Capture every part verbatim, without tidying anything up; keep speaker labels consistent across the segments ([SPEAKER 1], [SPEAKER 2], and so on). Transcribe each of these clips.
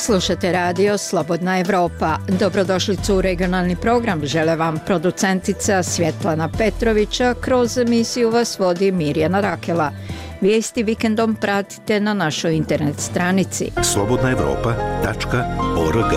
[SPEAKER 1] Slušate radio Slobodna Evropa. Dobrodošlicu u regionalni program žele vam producentica Svjetlana Petrovića, kroz emisiju vas vodi Mirjana Rakela. Vijesti vikendom pratite na našoj internet stranici
[SPEAKER 2] slobodna evropa tačka org.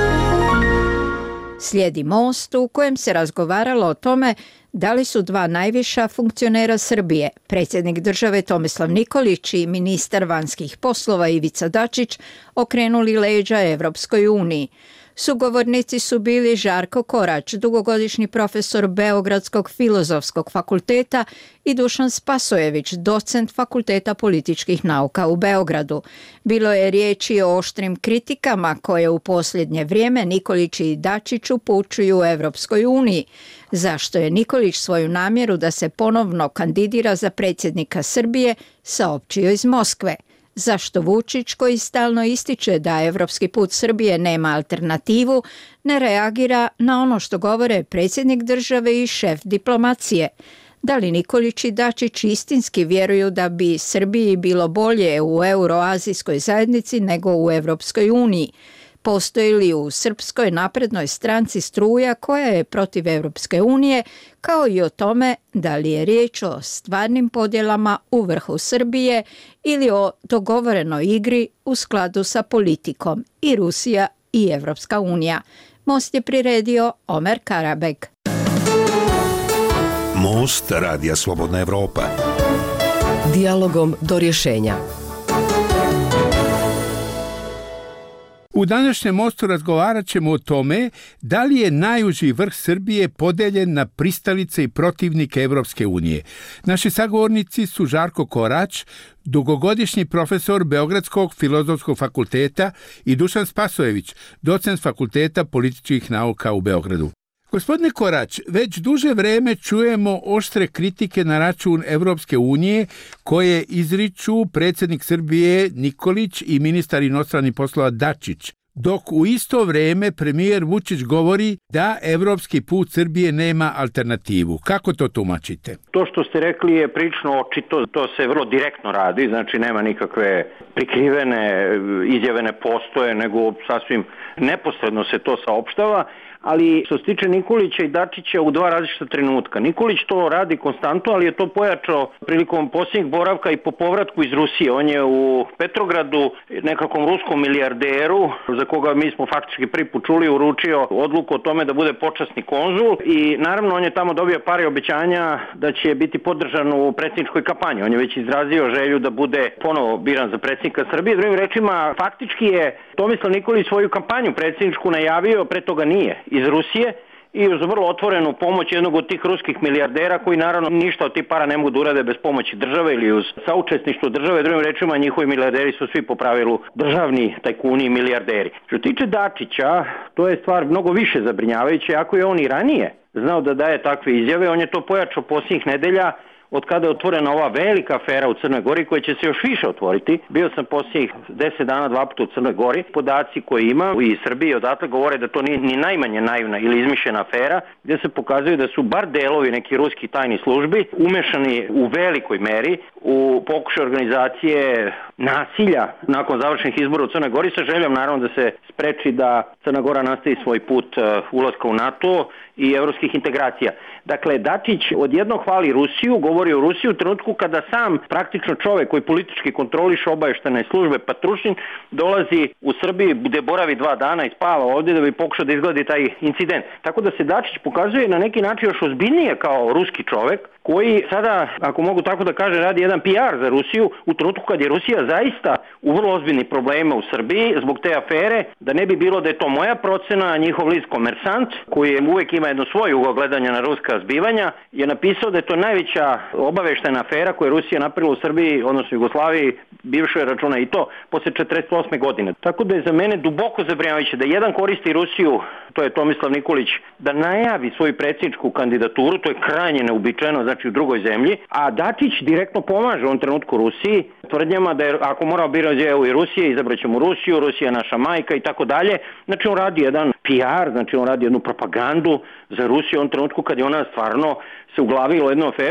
[SPEAKER 1] Slijedi Most u kojem se razgovaralo o tome da li su dva najviša funkcionera Srbije, predsjednik države Tomislav Nikolić i ministar vanjskih poslova Ivica Dačić, okrenuli leđa Evropskoj uniji. Sugovornici su bili Žarko Korać, dugogodišnji profesor Beogradskog filozofskog fakulteta, i Dušan Spasojević, docent Fakulteta političkih nauka u Beogradu. Bilo je riječi o oštrim kritikama koje u posljednje vrijeme Nikolić i Dačić upućuju Evropskoj uniji. Zašto je Nikolić svoju namjeru da se ponovno kandidira za predsjednika Srbije saopćio iz Moskve? Zašto Vučić, koji stalno ističe da evropski put Srbije nema alternativu, ne reagira na ono što govore predsjednik države i šef diplomacije? Da li Nikolić i Dačić istinski vjeruju da bi Srbiji bilo bolje u Euroazijskoj zajednici nego u Evropskoj uniji? Postoji li u Srpskoj naprednoj stranci struja koja je protiv Evropske unije, kao i o tome da li je riječ o stvarnim podjelama u vrhu Srbije ili o dogovorenoj igri u skladu sa politikom i Rusija i Evropska unija? Most je priredio Omer Karabeg.
[SPEAKER 2] Most radija Slobodna Evropa.
[SPEAKER 3] Dijalogom do rješenja.
[SPEAKER 4] U današnjem Mostu razgovarat ćemo o tome da li je najuži vrh Srbije podeljen na pristalice i protivnike Evropske unije. Naši sagovornici su Žarko Korać, dugogodišnji profesor Beogradskog filozofskog fakulteta, i Dušan Spasojević, docent Fakulteta političkih nauka u Beogradu. Gospodine Korać, već duže vreme čujemo oštre kritike na račun Evropske unije koje izriču predsjednik Srbije Nikolić i ministar inostranih poslova Dačić, dok u isto vrijeme premijer Vučić govori da evropski put Srbije nema alternativu. Kako to tumačite?
[SPEAKER 5] To što ste rekli je prilično očito, to se vrlo direktno radi, znači nema nikakve prikrivene izjave, ne postoje, nego sasvim neposredno se to saopštava. Ali što se tiče Nikolića i Dačića u dva različita trenutka. Nikolić to radi konstantno, ali je to pojačao prilikom posljednjeg boravka i po povratku iz Rusije. On je u Petrogradu nekakvom ruskom milijarderu, za koga mi smo faktički prvi put čuli, uručio odluku o tome da bude počasni konzul, i naravno on je tamo dobio pare obećanja da će biti podržan u predsjedničkoj kampanji. On je već izrazio želju da bude ponovo biran za predsjednika Srbije. Drugim rečima, faktički je Tomislav Nikolić svoju kampanju predsjedničku najavio, pre toga nije, iz Rusije, i uz vrlo otvorenu pomoć jednog od tih ruskih milijardera koji naravno ništa od tih para ne mogu da urade bez pomoći države ili uz saučesništvo države. Drugim rečima, njihovi milijarderi su svi po pravilu državni tajkuni i milijarderi. Što tiče Dačića, to je stvar mnogo više zabrinjavajuća. Ako je on i ranije znao da daje takve izjave, on je to pojačao posljednjih nedelja od kada je otvorena ova velika afera u Crnoj Gori, koja će se još više otvoriti. Bio sam posljednjih deset dana dva puta u Crnoj Gori. Podaci koje ima i Srbiji odatle govore da to nije ni najmanje naivna ili izmišljena afera, gdje se pokazuje da su bar delovi neki ruskih tajnih službi umešani u velikoj meri u pokušaj organizacije nasilja nakon završenih izbora u Crnoj Gori, sa željom naravno da se spreči da Crna Gora nastavi svoj put ulaska u NATO i evropskih integracija. Dakle, Dačić odjednom hvali Rusiju, govori o Rusiji u trenutku kada sam praktično čovjek koji politički kontroliše obavještajne službe, Patrušin, dolazi u Srbiji gdje boravi dva dana i spava ovdje da bi pokušao da izgledi taj incident. Tako da se Dačić pokazuje na neki način još ozbiljnije kao ruski čovjek, koji sada, ako mogu tako da kaže, radi jedan P R za Rusiju u trenutku kad je Rusija zaista u vrlo ozbiljnih problema u Srbiji zbog te afere, da ne bi bilo da je to moja procena. Njihov list Komersant, koji uvijek ima jedno svoje ugao gledanja na ruska zbivanja, je napisao da je to najveća obavještajna afera koju je Rusija napravila u Srbiji, odnosno Jugoslaviji, bivšoj računa i to, poslije četrdeset osme godine. Tako da je za mene duboko zabrinjavajuće da jedan koristi Rusiju, to je Tomislav Nikolić, da najavi svoju predsjedničku kandidaturu, to je krajnje neuobičajeno, znači u drugoj zemlji, a Dačić direktno pomaže u ovom trenutku Rusiji, tvrdnjama da je, ako mora birati E U i Rusije, izabrat ćemo Rusiju, Rusija je naša majka i tako dalje. Znači on radi jedan P R, znači on radi jednu propagandu za Rusiju u ovom trenutku kad je ona stvarno se uglavila u jednu aferu. Naime,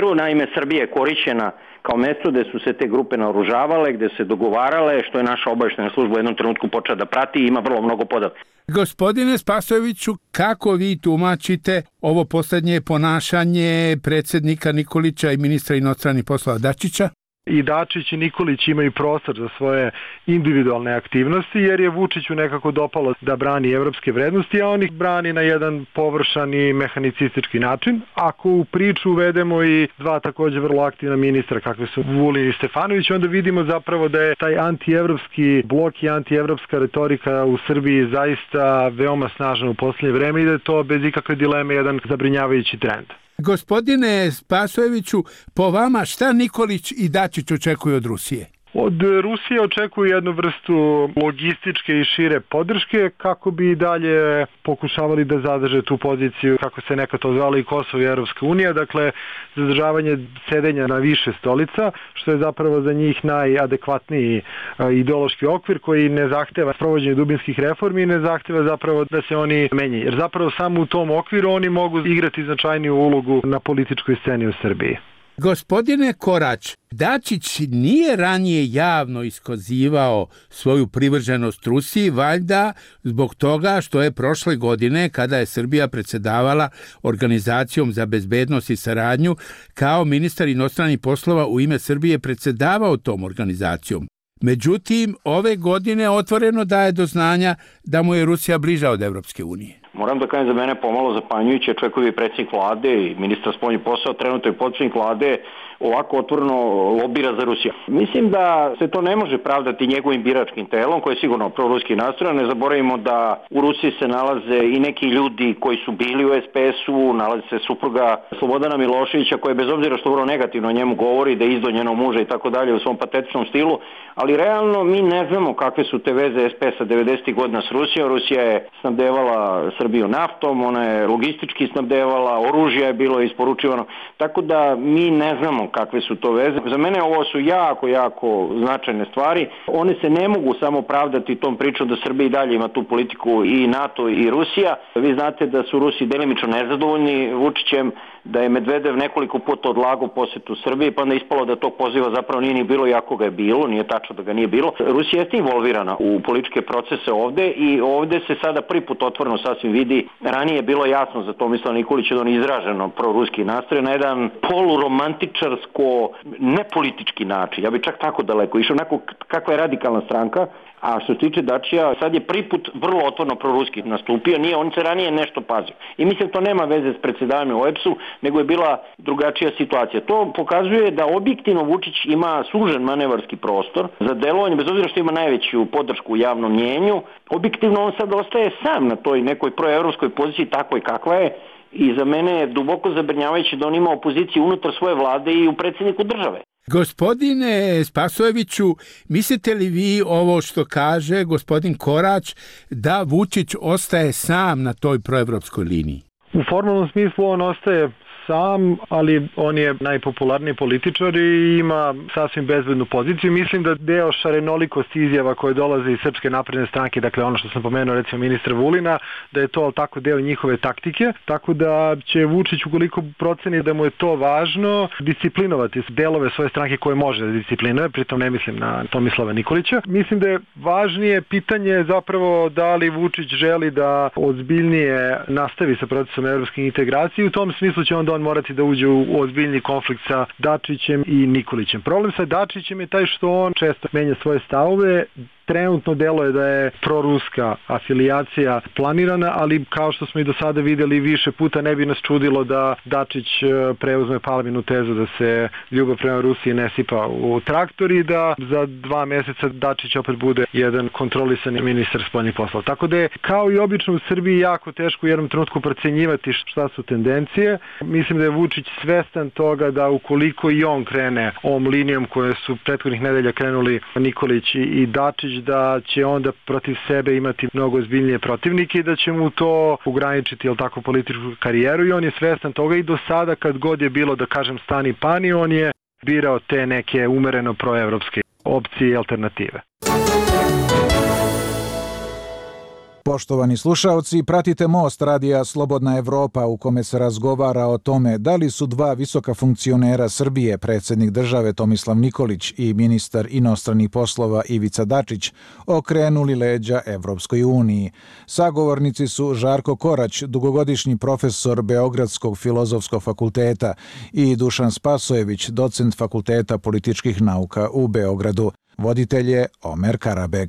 [SPEAKER 5] ime Srbije korišćena kao mesto gde su se te grupe naoružavale, gde se dogovarale, što je naša obaveštajna služba u jednom trenutku počela da prati i ima vrlo mnogo podataka.
[SPEAKER 4] Gospodine Spasojeviću, kako vi tumačite ovo poslednje ponašanje predsjednika Nikolića i ministra inostranih poslova Dačića?
[SPEAKER 6] I Dačić i Nikolić imaju prostor za svoje individualne aktivnosti, jer je Vučiću nekako dopalo da brani evropske vrednosti, a on ih brani na jedan površan i mehanicistički način. Ako u priču uvedemo i dva također vrlo aktivna ministra, kakve su Vulin i Stefanović, onda vidimo zapravo da je taj antievropski blok i antievropska retorika u Srbiji zaista veoma snažna u posljednje vreme i da je to bez ikakve dileme jedan zabrinjavajući trend.
[SPEAKER 4] Gospodine Spasojeviću, po vama šta Nikolić i Dačić očekuju od Rusije?
[SPEAKER 6] Od Rusije očekuju jednu vrstu logističke i šire podrške kako bi i dalje pokušavali da zadrže tu poziciju, kako se nekad to zvalo i Kosovo i Europska unija, dakle zadržavanje sedenja na više stolica, što je zapravo za njih najadekvatniji ideološki okvir koji ne zahteva sprovođenje dubinskih reformi i ne zahteva zapravo da se oni menjaju. Jer zapravo samo u tom okviru oni mogu igrati značajniju ulogu na političkoj sceni u Srbiji.
[SPEAKER 4] Gospodine Korać, Dačić nije ranije javno iskazivao svoju privrženost Rusiji, valjda zbog toga što je prošle godine, kada je Srbija predsjedavala Organizacijom za bezbednost i saradnju, kao ministar inostranih poslova u ime Srbije predsjedavao tom organizacijom. Međutim, ove godine otvoreno daje do znanja da mu je Rusija bliža od Evropske unije.
[SPEAKER 5] Moram da kažem za mene pomalo zapanjujuće, čovjek koji je predsjednik vlade i ministar spoljnih poslova, trenutno je potpredsjednik vlade, ovako otvoreno lobira za Rusiju. Mislim da se to ne može pravdati njegovim biračkim telom, koji je sigurno proruski nastrojen. Ne zaboravimo da u Rusiji se nalaze i neki ljudi koji su bili u es pe es-u, nalazi se supruga Slobodana Miloševića, koja bez obzira što vrlo negativno o njemu govori, da je izdao njenog muža i tako dalje u svom patetičnom stilu, ali realno mi ne znamo kakve su te veze es pe es-a devedesetih godina s Rusijom. Rusija je snabdevala Srbiju naftom, ona je logistički snabdevala, oružje je bilo isporučivano, tako da mi ne znamo kakve su to veze. Za mene ovo su jako, jako značajne stvari. One se ne mogu samo pravdati tom pričom da Srbija i dalje ima tu politiku i NATO i Rusija. Vi znate da su Rusi delimično nezadovoljni Vučićem, da je Medvedev nekoliko puta odlagao posjetu Srbiji, pa onda ispalo da tog poziva zapravo nije ni bilo, jako ga je bilo, nije tačno da ga nije bilo. Rusija je involvirana u političke procese ovde i ovde se sada prvi put otvoreno sasvim vidi. Ranije je bilo jasno za Tomislava Nikolića da on izraženo proruski nastroj na jedan poluromantičarsko, nepolitički način. Ja bih čak tako daleko išao, onako kakva je radikalna stranka. A što se tiče Dačija, sad je prvi put vrlo otvoreno proruski nastupio, nije, on se ranije nešto pazio. I mislim to nema veze s predsjedavanjem o e pe es-u, nego je bila drugačija situacija. To pokazuje da objektivno Vučić ima sužen manevarski prostor za delovanje, bez obzira što ima najveću podršku u javnom mnjenju. Objektivno on sad ostaje sam na toj nekoj proevropskoj poziciji, takvoj kakva je, i za mene je duboko zabrinjavajuće da on ima opoziciju unutar svoje vlade i u predsjedniku države.
[SPEAKER 4] Gospodine Spasojeviću, mislite li vi ovo što kaže gospodin Korać da Vučić ostaje sam na toj proevropskoj liniji?
[SPEAKER 6] U formalnom smislu on ostaje sam, ali on je najpopularniji političar i ima sasvim bezbednu poziciju. Mislim da deo šarenolikosti izjava koje dolaze iz Srpske napredne stranke, dakle ono što sam pomenuo recimo ministra Vulina, da je to tako deo njihove taktike, tako da će Vučić ukoliko proceni da mu je to važno, disciplinovati delove svoje stranke koje može da disciplinuje, pritom ne mislim na Tomislava Nikolića. Mislim da je važnije pitanje zapravo da li Vučić želi da ozbiljnije nastavi sa procesom evropske integracije i u tom smislu će onda on morati da uđe u ozbiljni konflikt sa Dačićem i Nikolićem. Problem sa Dačićem je taj što on često menja svoje stavove. Trenutno deluje da je proruska afilijacija planirana, ali kao što smo i do sada videli više puta, ne bi nas čudilo da Dačić preuzme Palminu tezu da se ljubav prema Rusiji ne sipa u traktor i da za dva meseca Dačić opet bude jedan kontrolisani ministar spoljnih poslova. Tako da je kao i obično u Srbiji jako teško u jednom trenutku procenjivati šta su tendencije. Mislim da je Vučić svestan toga da ukoliko i on krene ovom linijom koje su prethodnih nedelja krenuli Nikolić i Dačić, da će onda protiv sebe imati mnogo ozbiljnije protivnike i da će mu to ograničiti, jel tako, političku karijeru i on je svestan toga i do sada kad god je bilo, da kažem, stani pani, on je birao te neke umereno proevropske opcije i alternative.
[SPEAKER 7] Poštovani slušaoci, pratite Most radija Slobodna Evropa u kome se razgovara o tome da li su dva visoka funkcionera Srbije, predsjednik države Tomislav Nikolić i ministar inostranih poslova Ivica Dačić, okrenuli leđa Evropskoj uniji. Sagovornici su Žarko Korać, dugogodišnji profesor Beogradskog filozofskog fakulteta, i Dušan Spasojević, docent Fakulteta političkih nauka u Beogradu. Voditelj je Omer Karabeg.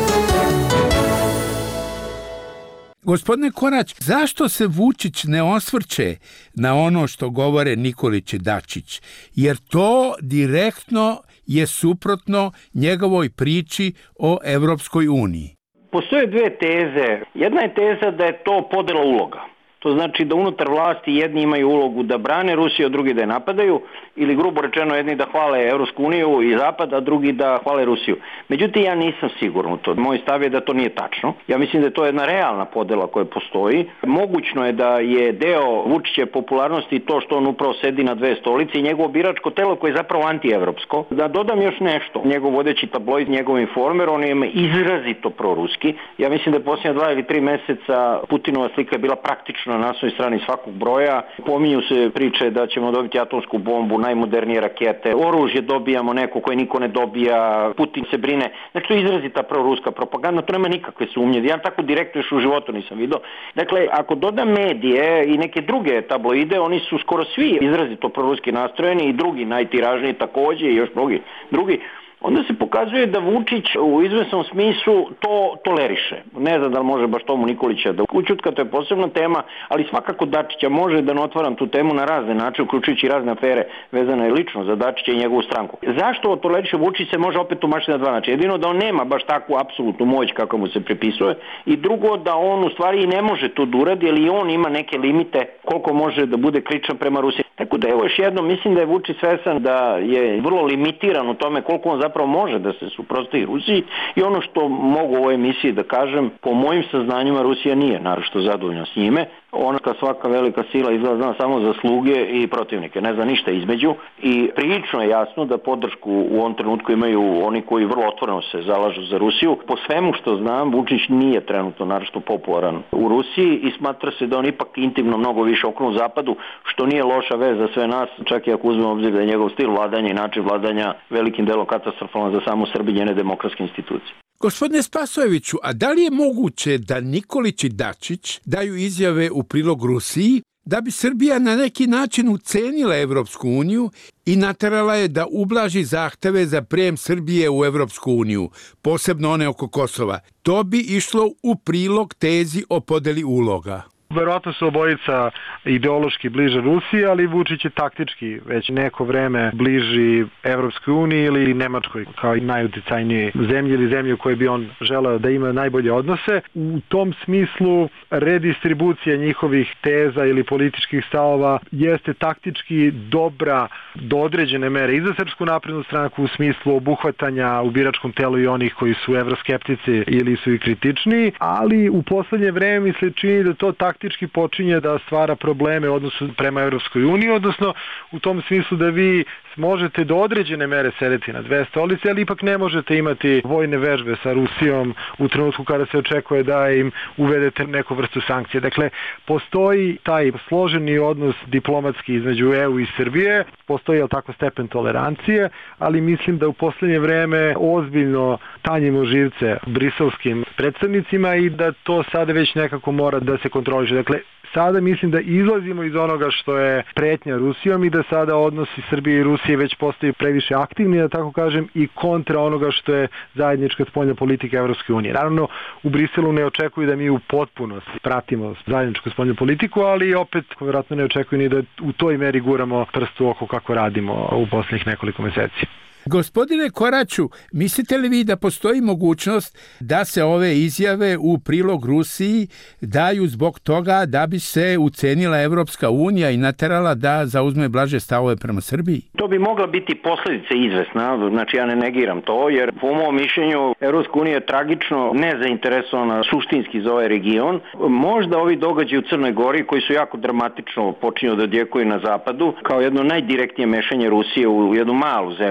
[SPEAKER 4] Gospodine Korać, zašto se Vučić ne osvrće na ono što govore Nikolić i Dačić? Jer to direktno je suprotno njegovoj priči o Evropskoj uniji.
[SPEAKER 5] Postoje dve teze. Jedna je teza da je to podela uloga. To znači da unutar vlasti jedni imaju ulogu da brane Rusiju, a drugi da je napadaju, ili grubo rečeno jedni da hvale Evropsku uniju i Zapad, a drugi da hvale Rusiju. Međutim, ja nisam siguran u to. Moj stav je da to nije tačno. Ja mislim da je to jedna realna podela koja postoji. Mogućno je da je deo Vučićeve popularnosti to što on upravo sedi na dve stolice i njegovo biračko telo koje je zapravo antievropsko. Da dodam još nešto. Njegov vodeći tabloid, njegov Informer, on je izrazito proruski. Ja mislim da je posljednja dva ili tri meseca Putinova slika je bila praktično na naslovnoj strani svakog broja. Pominju se priče da ćemo dobiti atomsku bombu, najmodernije rakete, oružje dobijamo neko koje niko ne dobija, Putin se brine. Znači to je izrazita proruska propaganda, to nema nikakve sumnje. Ja tako direktno još u životu nisam vidio. Dakle, ako dodam medije i neke druge tabloide, oni su skoro svi izrazito proruski nastrojeni i drugi najtiražniji također i još drugi. drugi. Onda se pokazuje da Vučić u izvesnom smislu to toleriše. Ne znam da li može baš tomu Nikolića da ućutka, to je posebna tema, ali svakako Dačića može, da ne otvaram tu temu na razne načine, uključujući razne afere vezane lično za Dačića i njegovu stranku. Zašto toleriše Vučić se može opet tumačiti na dva načina? Jedino da on nema baš takvu apsolutnu moć kako mu se pripisuje i drugo da on u stvari i ne može to da uradi, ali i on ima neke limite koliko može da bude kričan prema Rusiji. Tako da evo još jedno, mislim da je Vučić svestan da je vrlo limitiran u tome koliko on zapravo može da se suprotstavi Rusiji i ono što mogu u ovoj emisiji da kažem, po mojim saznanjima Rusija nije naročito zadovoljna s njime. Ona kao svaka velika sila izgleda zna samo za sluge i protivnike, ne zna ništa između i prilično je jasno da podršku u ovom trenutku imaju oni koji vrlo otvoreno se zalažu za Rusiju. Po svemu što znam, Vučić nije trenutno naročito popularan u Rusiji i smatra se da on ipak intimno mnogo više okrenut zapadu, što nije loša vez za sve nas, čak i ako uzmemo obzir da je njegov stil vladanja i način vladanja velikim delom katastrofalan za samu Srbiju i njene demokratske institucije.
[SPEAKER 4] Gospodine Spasojeviću, a da li je moguće da Nikolić i Dačić daju izjave u prilog Rusiji da bi Srbija na neki način ucenila Evropsku uniju i naterala je da ublaži zahteve za prijem Srbije u Evropsku uniju, posebno one oko Kosova? To bi išlo u prilog tezi o podeli uloga.
[SPEAKER 6] Verovatno su obojica ideološki bliže Rusiji, ali Vučić je taktički već neko vreme bliži Evropskoj uniji ili Nemačkoj kao najuticajnije zemlji ili zemlji u kojoj bi on želeo da ima najbolje odnose. U tom smislu redistribucija njihovih teza ili političkih stavova jeste taktički dobra do određene mere i za Srpsku naprednu stranku u smislu obuhvatanja u biračkom telu i onih koji su evroskeptici ili su i kritični, ali u poslednje vreme mi se čini da to taktički počinje da stvara probleme u odnosu prema Evropskoj uniji, odnosno u tom smislu da vi možete do određene mere sedeti na dve stolice, ali ipak ne možete imati vojne vežbe sa Rusijom u trenutku kada se očekuje da im uvedete neku vrstu sankcije. Dakle, postoji taj složeni odnos diplomatski između E U i Srbije, postoji je tako stepen tolerancije, ali mislim da u poslednje vreme ozbiljno tanjimo živce briselskim predstavnicima i da to sada već nekako mora da se kontroliše. Dakle, sada mislim da izlazimo iz onoga što je pretnja Rusijom i da sada odnosi Srbije i Rusije već postaju previše aktivni, da tako kažem, i kontra onoga što je zajednička spoljna politika Evropske unije. Naravno, u Briselu ne očekuju da mi u potpunosti pratimo zajedničku spoljnu politiku, ali opet vjerojatno ne očekuju ni da u toj meri guramo prst u oko kako radimo u posljednjih nekoliko meseci.
[SPEAKER 4] Gospodine Koraću, mislite li vi da postoji mogućnost da se ove izjave u prilog Rusiji daju zbog toga da bi se ucenila Evropska unija i naterala da zauzme blaže stavove prema Srbiji?
[SPEAKER 5] To bi mogla biti posljedica izvesna, znači ja ne negiram to, jer po mom mišljenju Evropska unija je tragično nezainteresovana suštinski za ovaj region. Možda ovi događaji u Crnoj Gori koji su jako dramatično počinju da odjekuju na zapadu, kao jedno najdirektnije mešanje Rusije u jednu malu zemlju, ili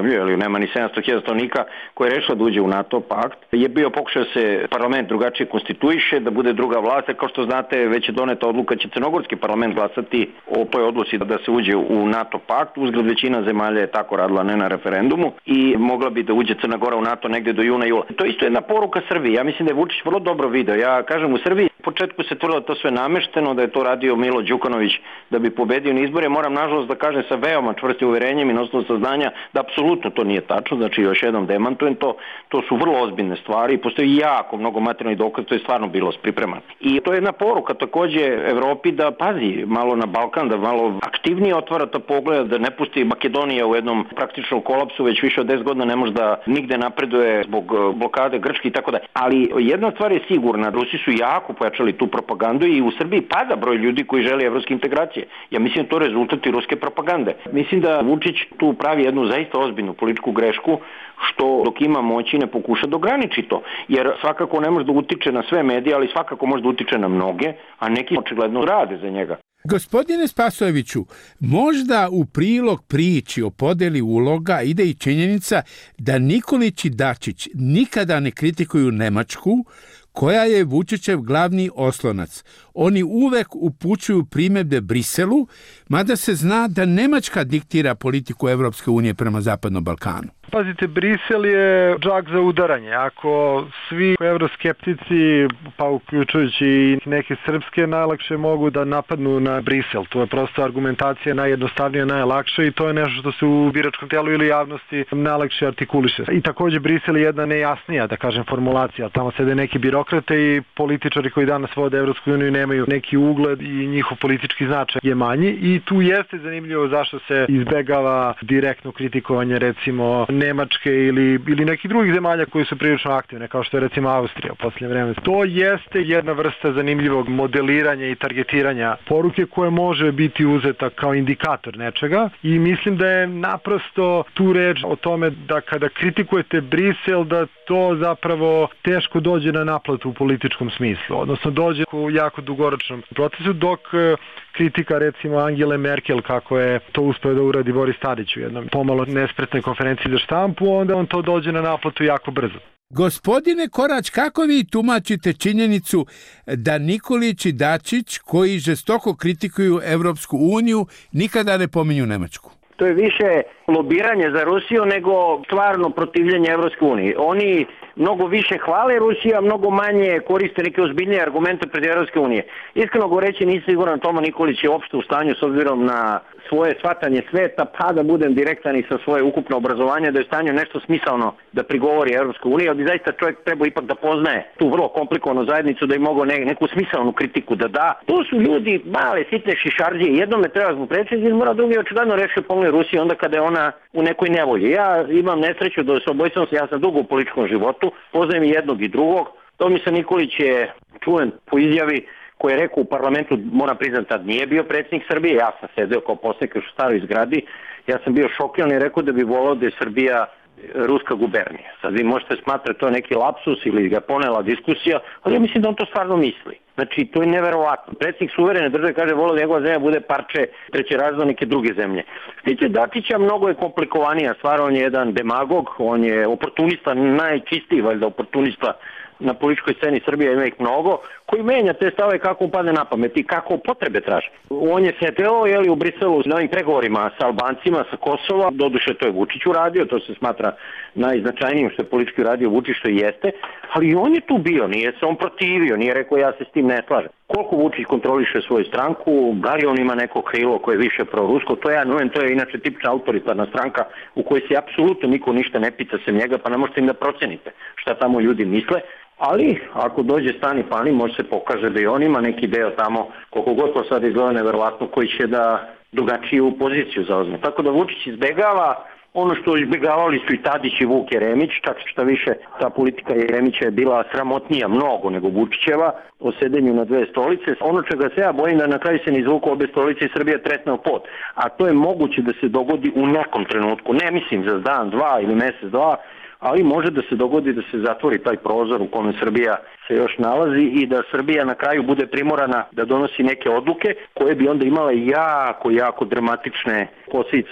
[SPEAKER 5] nema ni sedamsto hiljada stanovnika, koja je rešila da uđe u NATO pakt. Je bio pokušao da se parlament drugačije konstituiše, da bude druga vlast, kao što znate, već je doneta odluka, će crnogorski parlament glasati o toj odluci da se uđe u NATO pakt. Uzgled većina zemalja je tako radila, ne na referendumu, i mogla bi da uđe Crna Gora u NATO negde do juna, jula. To je isto jedna poruka Srbiji. Ja mislim da je Vučić vrlo dobro video. Ja kažem, u Srbiji u početku se tvrdilo to sve namešteno, da je to radio Milo Đukanović da bi pobedio na izbore. Moram nažalost da kažem sa veoma čvrstim uverenjem i na osnovu saznanja da apsolutno to nije tačno, znači još jednom demantujem to. To su vrlo ozbiljne stvari i postoji jako mnogo materijalnih dokaza, to je stvarno bilo spripremano. I to je jedna poruka takođe Evropi da pazi malo na Balkan, da malo aktivnije otvara ta pogleda, da ne pusti Makedonija u jednom praktičnom kolapsu, već više od deset godina ne može da nigde napreduje zbog blokade Grčke i tako da. Ali jedna stvar je sigurna, Rusi su jako pojačali tu propagandu i u Srbiji pada broj ljudi koji žele evropske integracije. Ja mislim da to rezultat i ruske propagande. Mislim da Vučić tu pravi jednu zaista ozbiljnu političku grešku, što dok ima moći ne pokuša da ograniči to. Jer svakako ne može da utiče na sve medije, ali svakako može da utiče na mnoge, a neki očigledno rade za njega.
[SPEAKER 4] Gospodine Spasojeviću, možda u prilog priči o podeli uloga ide i činjenica da Nikolić i Dačić nikada ne kritikuju Nemačku, koja je Vučićev glavni oslonac. Oni uvek upućuju primedbe Briselu, mada se zna da Nemačka diktira politiku Evropske unije prema Zapadnom Balkanu.
[SPEAKER 6] Pazite, Brisel je džak za udaranje. Ako svi evroskeptici, pa uključujući i neke srpske, najlakše mogu da napadnu na Brisel. To je prosto argumentacija najjednostavnija, najlakša i to je nešto što se u biračkom telu ili javnosti najlakše artikuliše. I takođe Brisel je jedna nejasnija, da kažem, formulacija. Tamo sede neki birokrate i političari koji danas vode Evropsku uniju nemaju neki ugled i njihov politički značaj je manji. I tu jeste zanimljivo zašto se izbegava direktno kritikovanje, recimo, Nemačke ili, ili nekih drugih zemalja koji su prilično aktivne, kao što je recimo Austrija u posljednje vreme. To jeste jedna vrsta zanimljivog modeliranja i targetiranja poruke koje može biti uzeta kao indikator nečega i mislim da je naprosto tu reč o tome da kada kritikujete Brisel da to zapravo teško dođe na naplatu u političkom smislu, odnosno dođe u jako dugoročnom procesu, dok kritika recimo Angele Merkel, kako je to uspeo da uradi Boris Tadić u jednom pomalo nespretnoj konferenciji za štampu, onda on to dođe na naplatu jako brzo.
[SPEAKER 4] Gospodine Korać, kako vi tumačite činjenicu da Nikolić i Dačić, koji žestoko kritikuju Evropsku uniju, nikada ne pominju Nemačku?
[SPEAKER 5] To je više lobiranje za Rusiju nego stvarno protivljenje Evropske unije. Oni mnogo više hvale Rusiju, a mnogo manje koriste neke ozbiljnije argumente pred Evropske unije. Iskreno govoreći, nisam siguran Toma Nikolić je uopšte u stanju s obzirom na svoje shvatanje sveta, pa da budem direktan i sa svoje ukupno obrazovanje, da je u stanju nešto smisalno da prigovori Evropskoj uniji, ali bi zaista čovjek treba ipak da poznaje tu vrlo komplikovanu zajednicu da bi mogao ne, neku smisalnu kritiku da da. To su ljudi male, sitne šišardije, jednome treba zbog predsjednici, mora drugi očigledno rešio pomoći Rusiji onda kada je ona u nekoj nevolji. Ja imam nesreću da se obojicam se, ja sam dugo u političkom životu, poznajem i jednog i drugog. Tomislav Nikolić je čuven po izjavi koji je rekao u parlamentu, moram priznati, tad nije bio predsjednik Srbije, ja sam sedeo kao poslanik u staroj zgradi, ja sam bio šokiran i rekao da bi volao da je Srbija ruska gubernija. Sad vi možete smatrati to neki lapsus ili ga ponela diskusija, ali ja mislim da on to stvarno misli. Znači, to je neverovatno. Predsjednik suverene države kaže volao da njegova zemlja bude parče treće razreda neke druge zemlje. Štiće Dačića mnogo je komplikovanija stvar, on je jedan demagog, on je oportunista, najčistiji valjda oportunista na političkoj sceni Srbije, ima ih mnogo, koji menja te stave kako upadne na pamet i kako potrebe traži. On je sedeo jeli, u Briselu na ovim pregovorima sa Albancima, sa Kosova, doduše to je Vučić uradio, to se smatra najznačajnijim što je politički uradio Vučić, što i jeste, ali on je tu bio, nije se on protivio, nije rekao ja se s tim ne slažem. Koliko Vučić kontroliše svoju stranku, da li on ima neko krilo koje je više prorusko, to ja nujem, to je inače tipična autoritarna stranka u kojoj se apsolutno niko ništa ne pita se njega, pa ne možete im da procenite šta tamo ljudi misle. Ali, ako dođe stani pani, može se pokaže da i on ima neki deo tamo, koliko god to sad izgleda neverovatno, koji će da drugačiju poziciju zauzme. Tako da Vučić izbegava ono što izbegavali su i Tadić i Vuk Jeremić, čak šta više ta politika Jeremića je bila sramotnija mnogo nego Vučićeva o sedenju na dve stolice. Ono čega se ja bojim da na kraju se ne izvuku obe stolice i Srbija tretne u pod. A to je moguće da se dogodi u nekom trenutku, ne mislim za dan, dva ili mesec, dva, ali može da se dogodi da se zatvori taj prozor u kome Srbija se još nalazi i da Srbija na kraju bude primorana da donosi neke odluke koje bi onda imale jako, jako dramatične posljedice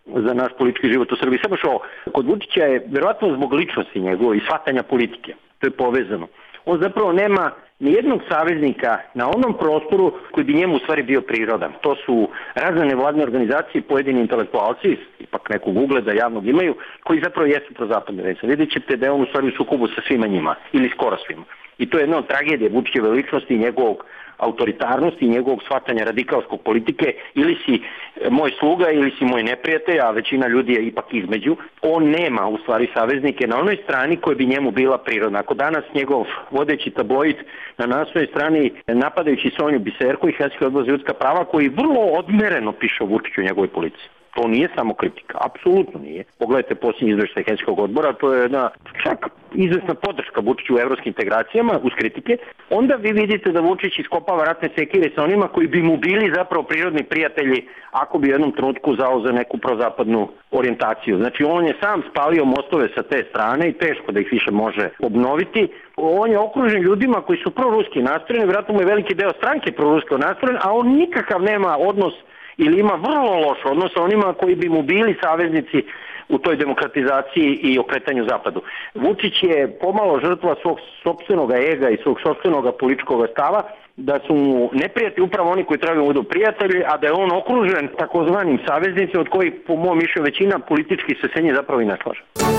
[SPEAKER 5] za naš politički život u Srbiji. Samo što kod Vučića je, verovatno zbog ličnosti njegove i shvatanja politike, to je povezano. On zapravo nema nijednog saveznika na onom prostoru koji bi njemu u stvari bio prirodan. To su razne nevladne organizacije, pojedini intelektualci, ipak nekog ugleda javnog imaju, koji zapravo jesu prozapadne veze. Vidjet ćete da je on u stvari u sukobu sa svima njima, ili skoro svima. I to je jedna od tragedije Vučićeve ličnosti i njegovog autoritarnosti i njegovog shvatanja radikalskog politike, ili si moj sluga ili si moj neprijatelj, a većina ljudi je ipak između. On nema u stvari saveznike na onoj strani koja bi njemu bila prirodna. Ako danas njegov vodeći tabloid na naslovnoj strani napadajući Sonju Biserko i Helsinški odbor za ljudska prava, koji vrlo odmereno piše o Vučiću i njegovoj politici. To nije samo kritika, apsolutno nije. Pogledajte posljednji izveštaj Helsinškog odbora, to je jedna čak izvesna podrška Vučiću u evropskim integracijama uz kritike. Onda vi vidite da Vučić iskopava ratne sekire sa onima koji bi mu bili zapravo prirodni prijatelji ako bi u jednom trenutku zauzeo neku prozapadnu orijentaciju. Znači on je sam spalio mostove sa te strane i teško da ih više može obnoviti. On je okružen ljudima koji su proruski nastrojeni, vjerojatno mu je veliki deo stranke prorusko nastrojen, a on nikakav nema odnos ili ima vrlo loš odnos sa onima koji bi mu bili saveznici u toj demokratizaciji i okretanju zapadu. Vučić je pomalo žrtva svog sopstvenog ega i svog sopstvenog političkog stava, da su mu neprijatelji upravo oni koji trebaju budu prijatelji, a da je on okružen takozvanim saveznicima od kojih po mom mišljenju većina političkih se s njim zapravo i ne slaže.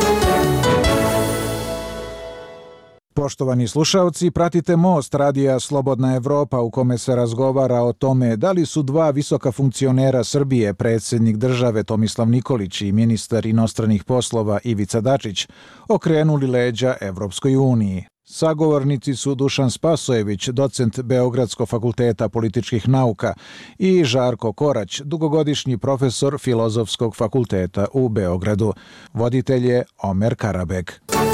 [SPEAKER 7] Poštovani slušaoci, pratite Most radija Slobodna Evropa u kome se razgovara o tome da li su dva visoka funkcionera Srbije, predsjednik države Tomislav Nikolić i ministar inostranih poslova Ivica Dačić, okrenuli leđa Evropskoj uniji. Sagovornici su Dušan Spasojević, docent Beogradskog fakulteta političkih nauka, i Žarko Korać, dugogodišnji profesor Filozofskog fakulteta u Beogradu. Voditelj je Omer Karabek.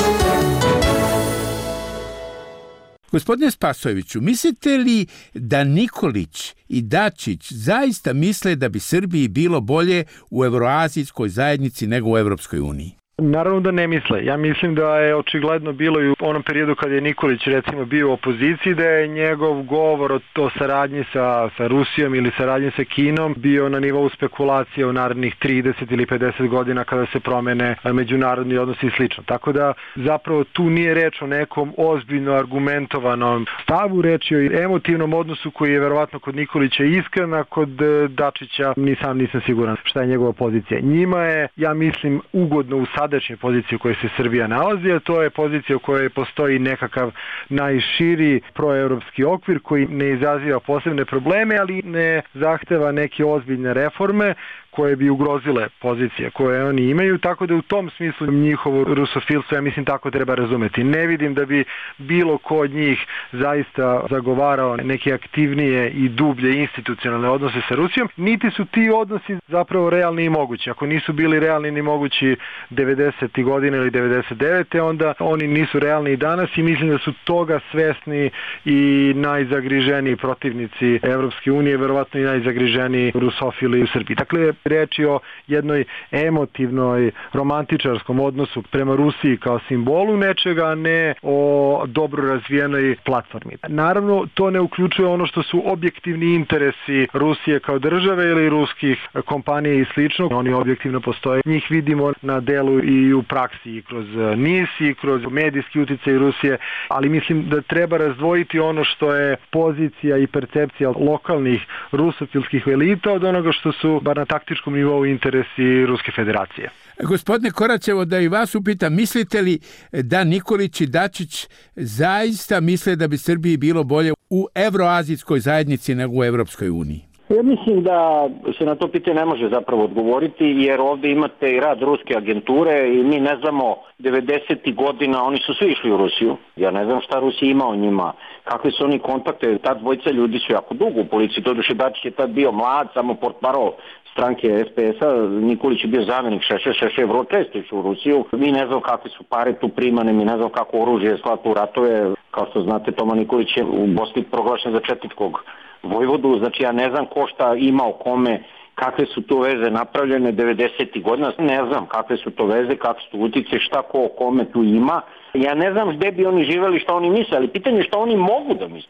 [SPEAKER 4] Gospodine Spasojeviću, mislite li da Nikolić i Dačić zaista misle da bi Srbiji bilo bolje u Evroazijskoj zajednici nego u Evropskoj uniji?
[SPEAKER 6] Naravno da ne misle. Ja mislim da je očigledno bilo i u onom periodu kad je Nikolić recimo bio u opoziciji, da je njegov govor o, o saradnji sa, sa Rusijom ili saradnji sa Kinom bio na nivou spekulacije u narednih trideset ili pedeset godina kada se promene međunarodni odnosi i slično. Tako da zapravo tu nije reč o nekom ozbiljno argumentovanom stavu, reč je o emotivnom odnosu koji je verovatno kod Nikolića iskren, a kod Dačića ni sam nisam siguran šta je njegova pozicija. Njima je, ja mislim, ugodno u sadašnjoj poziciji u kojoj se Srbija nalazi, a to je pozicija u kojoj postoji nekakav najširi proevropski okvir koji ne izaziva posebne probleme, ali ne zahteva neke ozbiljne reforme koje bi ugrozile pozicije koje oni imaju, tako da u tom smislu njihovo rusofilstvo, ja mislim, tako treba razumeti. Ne vidim da bi bilo ko od njih zaista zagovarao neke aktivnije i dublje institucionalne odnose sa Rusijom, niti su ti odnosi zapravo realni i mogući. Ako nisu bili realni ni mogući devedesetih godina ili devedeset devete onda oni nisu realni i danas i mislim da su toga svesni i najzagriženiji protivnici Evropske unije, verovatno i najzagriženiji rusofili u Srbiji. Dakle, reč je o jednoj emotivnoj, romantičarskom odnosu prema Rusiji kao simbolu nečega, a ne o dobro razvijenoj platformi. Naravno, to ne uključuje ono što su objektivni interesi Rusije kao države ili ruskih kompanija i slično. Oni objektivno postoje. Njih vidimo na delu i u praksi, i kroz NIS, i kroz medijski uticaj Rusije, ali mislim da treba razdvojiti ono što je pozicija i percepcija lokalnih rusofilskih elita od onoga što su, bar na taktičkom nivou, interesi Ruske federacije.
[SPEAKER 4] Gospodine Koraćevo, da i vas upitam, mislite li da Nikolić i Dačić zaista misle da bi Srbiji bilo bolje u Evroazijskoj zajednici nego u Evropskoj uniji?
[SPEAKER 5] Ja mislim da se na to pitanje ne može zapravo odgovoriti, jer ovdje imate i rad ruske agenture i mi ne znamo, devedesetih godina oni su svi išli u Rusiju. Ja ne znam šta Rusija ima o njima, kakve su oni kontakte, ta dvojica ljudi su jako dugo u policiji, doduše Dačić je tad bio mlad, samo portparol stranke S P S-a, Nikolić je bio zamjenik Šešelj, Šešelj vrlo često išao u Rusiju. Mi ne znam kakve su pare tu primane, mi ne znam kako oružje je slato u ratove. Kao što znate, Toma Nikolić je u Bosni proglašen za četničkog vojvodu, znači ja ne znam ko šta ima o kome, kakve su to veze napravljene devedesetih godina, ne znam kakve su to veze, kakve su to utice, šta ko o kome tu ima. Ja ne znam gde bi oni živeli, šta oni misle, ali pitanje je šta oni mogu da misle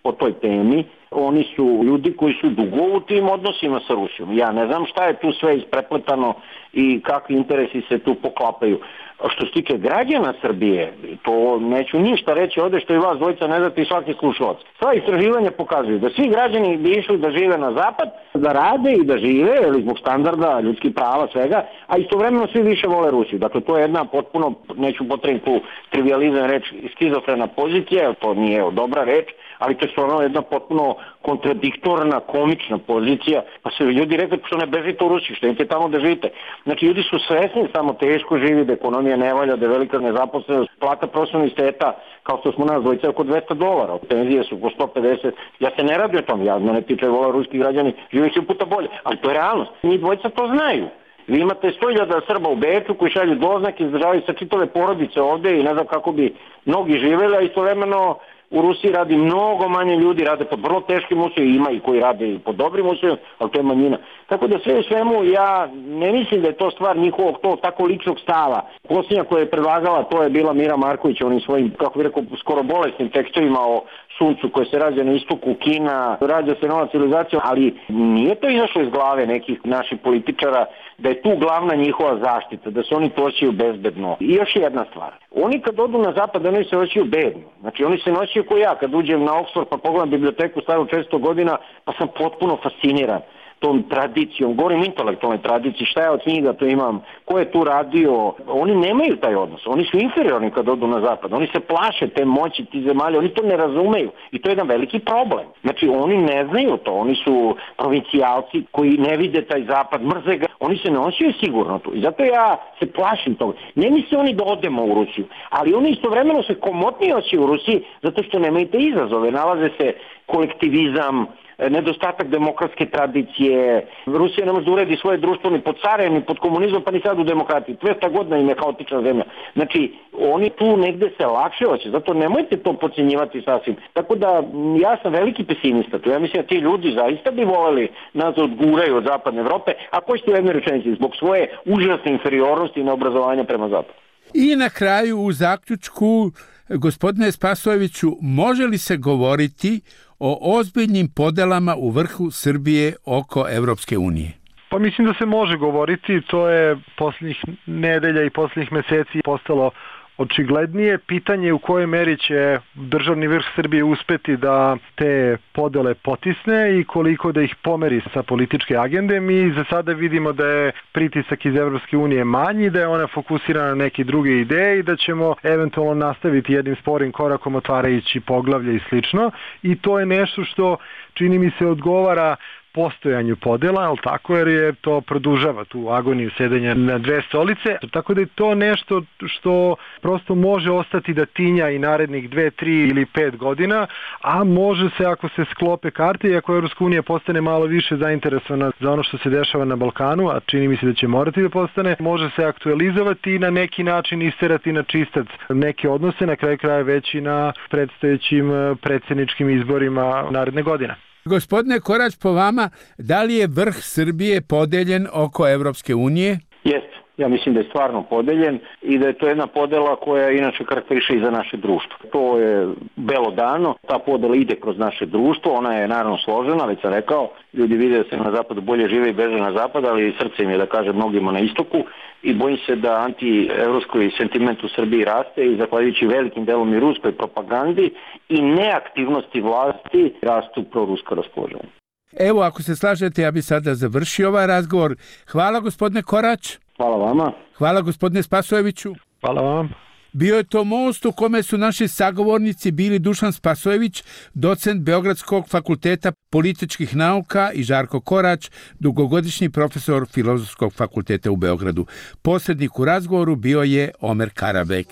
[SPEAKER 5] po toj temi. Oni su ljudi koji su dugo u tim odnosima sa Rusijom. Ja ne znam šta je tu sve isprepletano i kakvi interesi se tu poklapaju. Što se tiče građana Srbije, to neću ništa reći ovde što i vas dvojica ne date i svaki slušalac. Sva istraživanja pokazuju da svi građani bi išli da žive na zapad, da rade i da žive, ili zbog standarda, ljudskih prava, svega, a istovremeno svi više vole Rusiju. Dakle, to je jedna potpuno, neću potrebiti tu trivializam reč, skizofrena pozicija, to nije dobra reč, ali to je stvarno jedna potpuno kontradiktorna, komična pozicija, pa se ljudi rekli što ne bežite u Rusiju, što idete tamo da živite. Znači, ljudi su svesni, samo teško živi, da ekonomija ne valja, da je velika nezaposlenost, plata profesionalisteta, kao što smo nas dvojica, oko dvesta dolara, penzije su oko sto pedeset, ja se ne radi o tom, ja ne tiče vola ruski građani, živi se puta bolje, ali to je realnost. Njih dvojica to znaju. Vi imate sto hiljada Srba u Beču koji šalju doznake, izdržavaju sa čitave porodice ovde i ne znam kako bi mnogi živeli, a istovremeno u Rusiji radi mnogo manje ljudi, rade pod vrlo teškim uslovima, ima i koji rade i pod dobrim uslovima, ali to je manjina. Tako da sve u svemu ja ne mislim da je to stvar njihovog to tako ličnog stava. Posljednja koja je predlagala, to je bila Mira Marković, onim svojim, kako bi rekao, skoro bolesnim tekstovima o suncu koje se rađa na istoku Kina, rađa se nova civilizacija, ali nije to izašlo iz glave nekih naših političara da je tu glavna njihova zaštita, da se oni to osjećaju bezbedno. I još jedna stvar, oni kad odu na zapad, oni se osjećaju bedno. Znači oni se osjećaju kao ja, kad uđem na Oxford pa pogledam biblioteku staru često godina, pa sam potpuno fasciniran tom tradicijom, govorim intelektualnoj tradiciji, šta ja od knjiga to imam, ko je tu radio, oni nemaju taj odnos, oni su inferiorni kad odu na zapad, oni se plaše te moći, ti zemalja, oni to ne razumeju i to je jedan veliki problem. Znači oni ne znaju to, oni su provincijalci koji ne vide taj zapad, mrze ga, oni se ne osjećaju sigurno tu i zato ja se plašim toga. Ne misle oni da odemo u Rusiju, ali oni istovremeno se komotnije osjećaju u Rusiji zato što nemaju te izazove, nalaze se kolektivizam, nedostatak demokratske tradicije. Rusija ne može da uredi svoje društvo ni pod carem, ni pod komunizmom, pa ni sad u demokratiji. dvesta godina im je haotična zemlja. Znači, oni tu negde se lakše hoće, zato nemojte to podcjenjivati sasvim. Tako da, ja sam veliki pesimista tu. Ja mislim da ti ljudi zaista bi voleli nas da odguraju od zapadne Evrope, a koji ste u jednoj rečenici, zbog svoje užasne inferiornosti i neobrazovanja prema zapadu.
[SPEAKER 4] I na kraju u zaključku, gospodine Spasojeviću, može li se govoriti o ozbiljnim podelama u vrhu Srbije oko Evropske unije?
[SPEAKER 6] Pa mislim da se može govoriti, to je posljednjih nedelja i posljednjih meseci postalo očiglednije. Pitanje u kojoj meri će državni vrh Srbije uspeti da te podele potisne i koliko da ih pomeri sa političke agende. Mi za sada vidimo da je pritisak iz Evropske unije manji, da je ona fokusirana na neke druge ideje i da ćemo eventualno nastaviti jednim sporim korakom otvarajući poglavlje i slično. I to je nešto što čini mi se odgovara postojanju podela, ali tako, jer je to produžava tu agoniju sedenja na dve stolice, tako da je to nešto što prosto može ostati da tinja i narednih dve, tri ili pet godina, a može se ako se sklope karte i ako Evropska unija postane malo više zainteresovana za ono što se dešava na Balkanu, a čini mi se da će morati da postane, može se aktualizovati i na neki način isterati na čistac neke odnose, na kraju kraja već i na predstojećim predsjedničkim izborima naredne godine.
[SPEAKER 4] Gospodine Korać, po vama, da li je vrh Srbije podeljen oko Evropske unije?
[SPEAKER 5] Jeste. Ja mislim da je stvarno podeljen i da je to jedna podela koja inače karakteriše i za naše društvo. To je belodano, ta podela ide kroz naše društvo, ona je naravno složena, već sam rekao, ljudi vide da se na zapadu bolje žive i beže na zapad, ali srce im je da kaže mnogima na istoku i bojim se da anti-evropski sentiment u Srbiji raste i zahvaljujući velikim delom i ruskoj propagandi i neaktivnosti vlasti rastu prorusko raspoloženje.
[SPEAKER 4] Evo, ako se slažete, ja bih sada završio ovaj razgovor. Hvala gospodine Korać.
[SPEAKER 5] Hvala vama.
[SPEAKER 4] Hvala gospodine Spasojeviću.
[SPEAKER 6] Hvala vam.
[SPEAKER 4] Bio je to most u kome su naši sagovornici bili Dušan Spasojević, docent Beogradskog fakulteta političkih nauka, i Žarko Korać, dugogodišnji profesor Filozofskog fakulteta u Beogradu. Posrednik u razgovoru bio je Omer Karabek.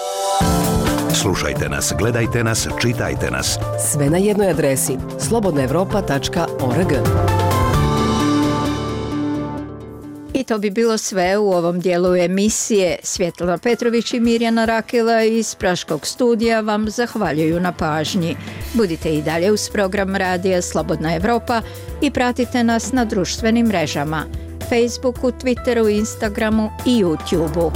[SPEAKER 2] Slušajte nas, gledajte nas, čitajte nas.
[SPEAKER 3] Sve na jednoj adresi slobodna evropa tačka org.
[SPEAKER 1] I to bi bilo sve u ovom dijelu emisije. Svjetlana Petrović i Mirjana Rakela iz Praškog studija vam zahvaljuju na pažnji. Budite i dalje uz program radija Slobodna Evropa i pratite nas na društvenim mrežama Facebooku, Twitteru, Instagramu i YouTubeu.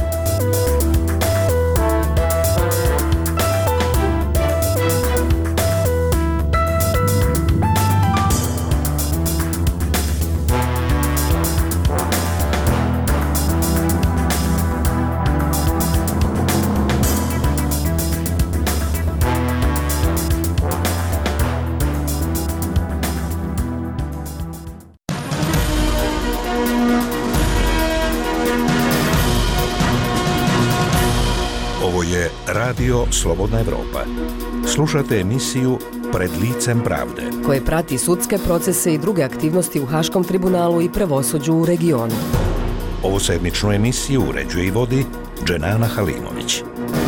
[SPEAKER 2] Radio Slobodna Evropa. Slušate emisiju Pred licem pravde,
[SPEAKER 3] koje prati sudske procese i druge aktivnosti u Haškom tribunalu i pravosuđu u regionu.
[SPEAKER 2] Ovu sedmičnu emisiju uređuje i vodi Dženana Halimović.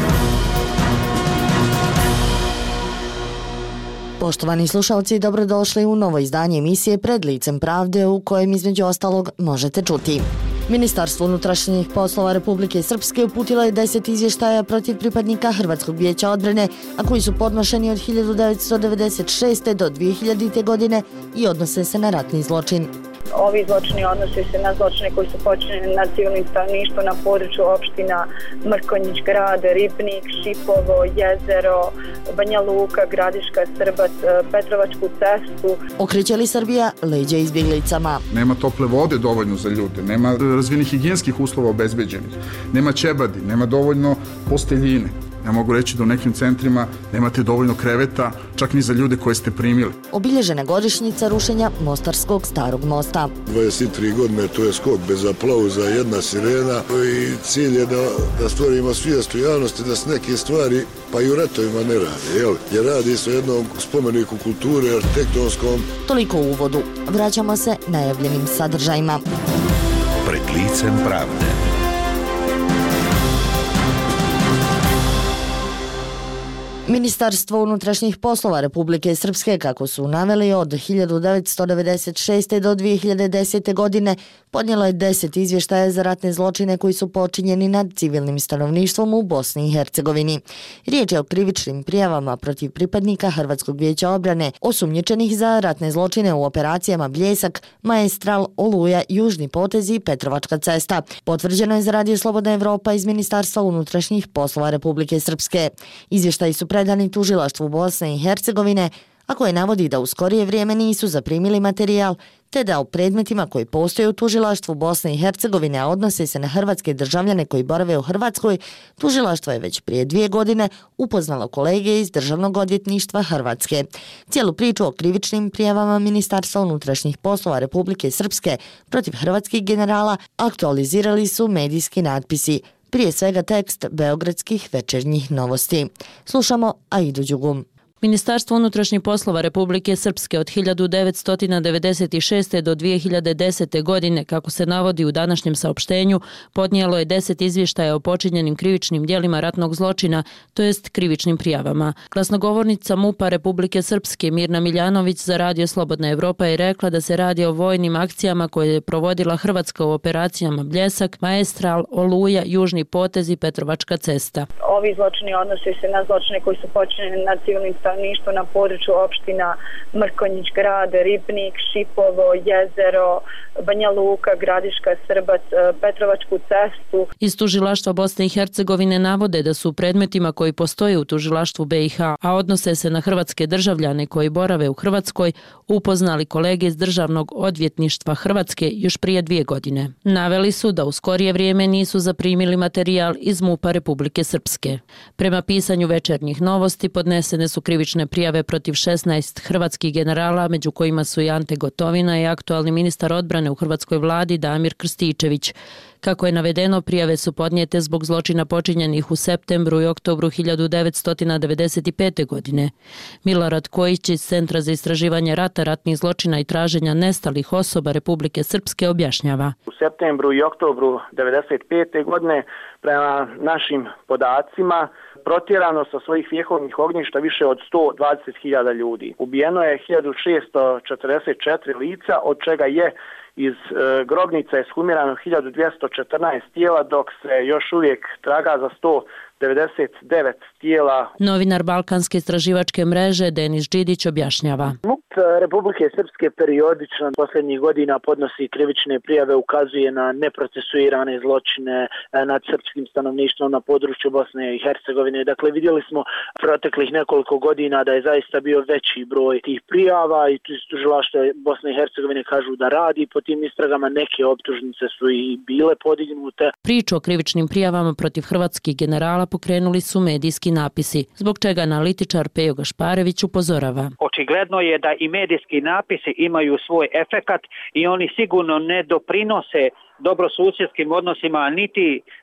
[SPEAKER 8] Poštovani slušalci, dobrodošli u novo izdanje emisije Pred licem pravde, u kojem između ostalog možete čuti. Ministarstvo unutrašnjih poslova Republike Srpske uputilo je deset izvještaja protiv pripadnika Hrvatskog vijeća odbrane, a koji su podnošeni od hiljadu devetsto devedeset šeste. do dvije hiljadite. godine i odnose se na ratni zločin.
[SPEAKER 9] Ovi zločini odnose se na zločine koji su počinjeni na civilnim stanovništvu na području opština Mrkonjić, Grad, Ribnik, Šipovo, Jezero, Banja Luka, Gradiška, Srbac, Petrovačku cestu.
[SPEAKER 8] Okreće li Srbija leđa izbjeglicama?
[SPEAKER 10] Nema tople vode dovoljno za ljude, nema razvijenih higijenskih uslova obezbeđenih, nema ćebadi, nema dovoljno posteljine. Ja mogu reći da u nekim centrima nemate dovoljno kreveta, čak ni za ljude koje ste primili.
[SPEAKER 8] Obilježena godišnjica rušenja Mostarskog starog mosta.
[SPEAKER 11] dvadeset tri godine, to je skok bez aplauza, jedna sirena i cilj je da, da stvorimo svijest u javnosti da se neke stvari pa i u ratovima ne rade, jel? Jer radi se o jednom spomeniku kulture, arhitektonskom.
[SPEAKER 8] Toliko u uvodu. Vraćamo se najavljenim sadržajima.
[SPEAKER 2] Pred licem pravde.
[SPEAKER 8] Ministarstvo unutrašnjih poslova Republike Srpske, kako su naveli, od hiljadu devetsto devedeset šeste. do dvije hiljade desete. godine podnijelo je deset izvještaja za ratne zločine koji su počinjeni nad civilnim stanovništvom u Bosni i Hercegovini. Riječ je o krivičnim prijavama protiv pripadnika Hrvatskog vijeća odbrane, osumnjičenih za ratne zločine u operacijama Bljesak, Maestral, Oluja, Južni potez i Petrovačka cesta. Potvrđeno je za Radio Slobodna Evropa iz Ministarstva unutrašnjih poslova Republike Srpske. Izvještaji su predani tužilaštvu Bosne i Hercegovine, a koje navodi da u skorije vrijeme nisu zaprimili materijal, te da o predmetima koji postoje u tužilaštvu Bosne i Hercegovine, a odnose se na hrvatske državljane koji borave u Hrvatskoj, tužilaštvo je već prije dvije godine upoznalo kolege iz Državnog odvjetništva Hrvatske. Cijelu priču o krivičnim prijavama Ministarstva unutrašnjih poslova Republike Srpske protiv hrvatskih generala aktualizirali su medijski natpisi, prije svega tekst beogradskih večernjih novosti. Slušamo Aidu Đugum.
[SPEAKER 12] Ministarstvo unutrašnjih poslova Republike Srpske od hiljadu devetsto devedeset šeste. do dvije hiljade desete. godine, kako se navodi u današnjem saopštenju, podnijelo je deset izvještaja o počinjenim krivičnim djelima ratnog zločina, to jest krivičnim prijavama. Glasnogovornica MUP-a Republike Srpske Mirna Miljanović za Radio Slobodna Evropa je rekla da se radi o vojnim akcijama koje je provodila Hrvatska u operacijama Bljesak, Maestral, Oluja, Južni potez i Petrovačka cesta.
[SPEAKER 9] Ovi zločini odnose se na zločine koji su počinjeni na civilnim stanovništvu na području opština Mrkonjić, Grad, Ribnik, Šipovo, Jezero, Banja Luka, Gradiška, Srbac, Petrovačku cestu.
[SPEAKER 12] Iz tužilaštva Bosne i Hercegovine navode da su predmetima koji postoje u tužilaštvu B i H, a odnose se na hrvatske državljane koji borave u Hrvatskoj, upoznali kolege iz Državnog odvjetništva Hrvatske još prije dvije godine. Naveli su da u skorije vrijeme nisu zaprimili materijal iz MUP-a Republike Srpske. Prema pisanju večernjih novosti podnesene su krivične prijave protiv šesnaest hrvatskih generala, među kojima su i Ante Gotovina i aktualni ministar odbrane u hrvatskoj vladi Damir Krstičević. Kako je navedeno, prijave su podnijete zbog zločina počinjenih u septembru i oktobru hiljadu devetsto devedeset pete. godine. Milorad Kojić iz Centra za istraživanje rata, ratnih zločina i traženja nestalih osoba Republike Srpske objašnjava.
[SPEAKER 13] U septembru i oktobru devedeset pete. godine prema našim podacima protjerano sa svojih vjekovnih ognjišta više od sto dvadeset hiljada ljudi. Ubijeno je hiljadu šesto četrdeset četiri lica, od čega je iz e, grobnica ekshumirano hiljadu dvjesto četrnaest tijela, dok se još uvijek traga za sto devedeset devet tijela.
[SPEAKER 12] Novinar Balkanske istraživačke mreže Denis Đidić objašnjava.
[SPEAKER 14] MUP Republike Srpske periodično posljednjih godina podnosi krivične prijave, ukazuje na neprocesuirane zločine nad srpskim stanovništvom na području Bosne i Hercegovine. Dakle, vidjeli smo proteklih nekoliko godina da je zaista bio veći broj tih prijava i tužilaštvo Bosne i Hercegovine kažu da radi po tim istragama. Neke optužnice su i bile podignute.
[SPEAKER 12] Priču o krivičnim prijavama protiv hrvatskih generala pokrenuli su medijski napisi, zbog čega analitičar Pejo Gašparević upozorava.
[SPEAKER 15] Očigledno je da i medijski napisi imaju svoj efekat i oni sigurno ne doprinose dobrosusjedskim odnosima niti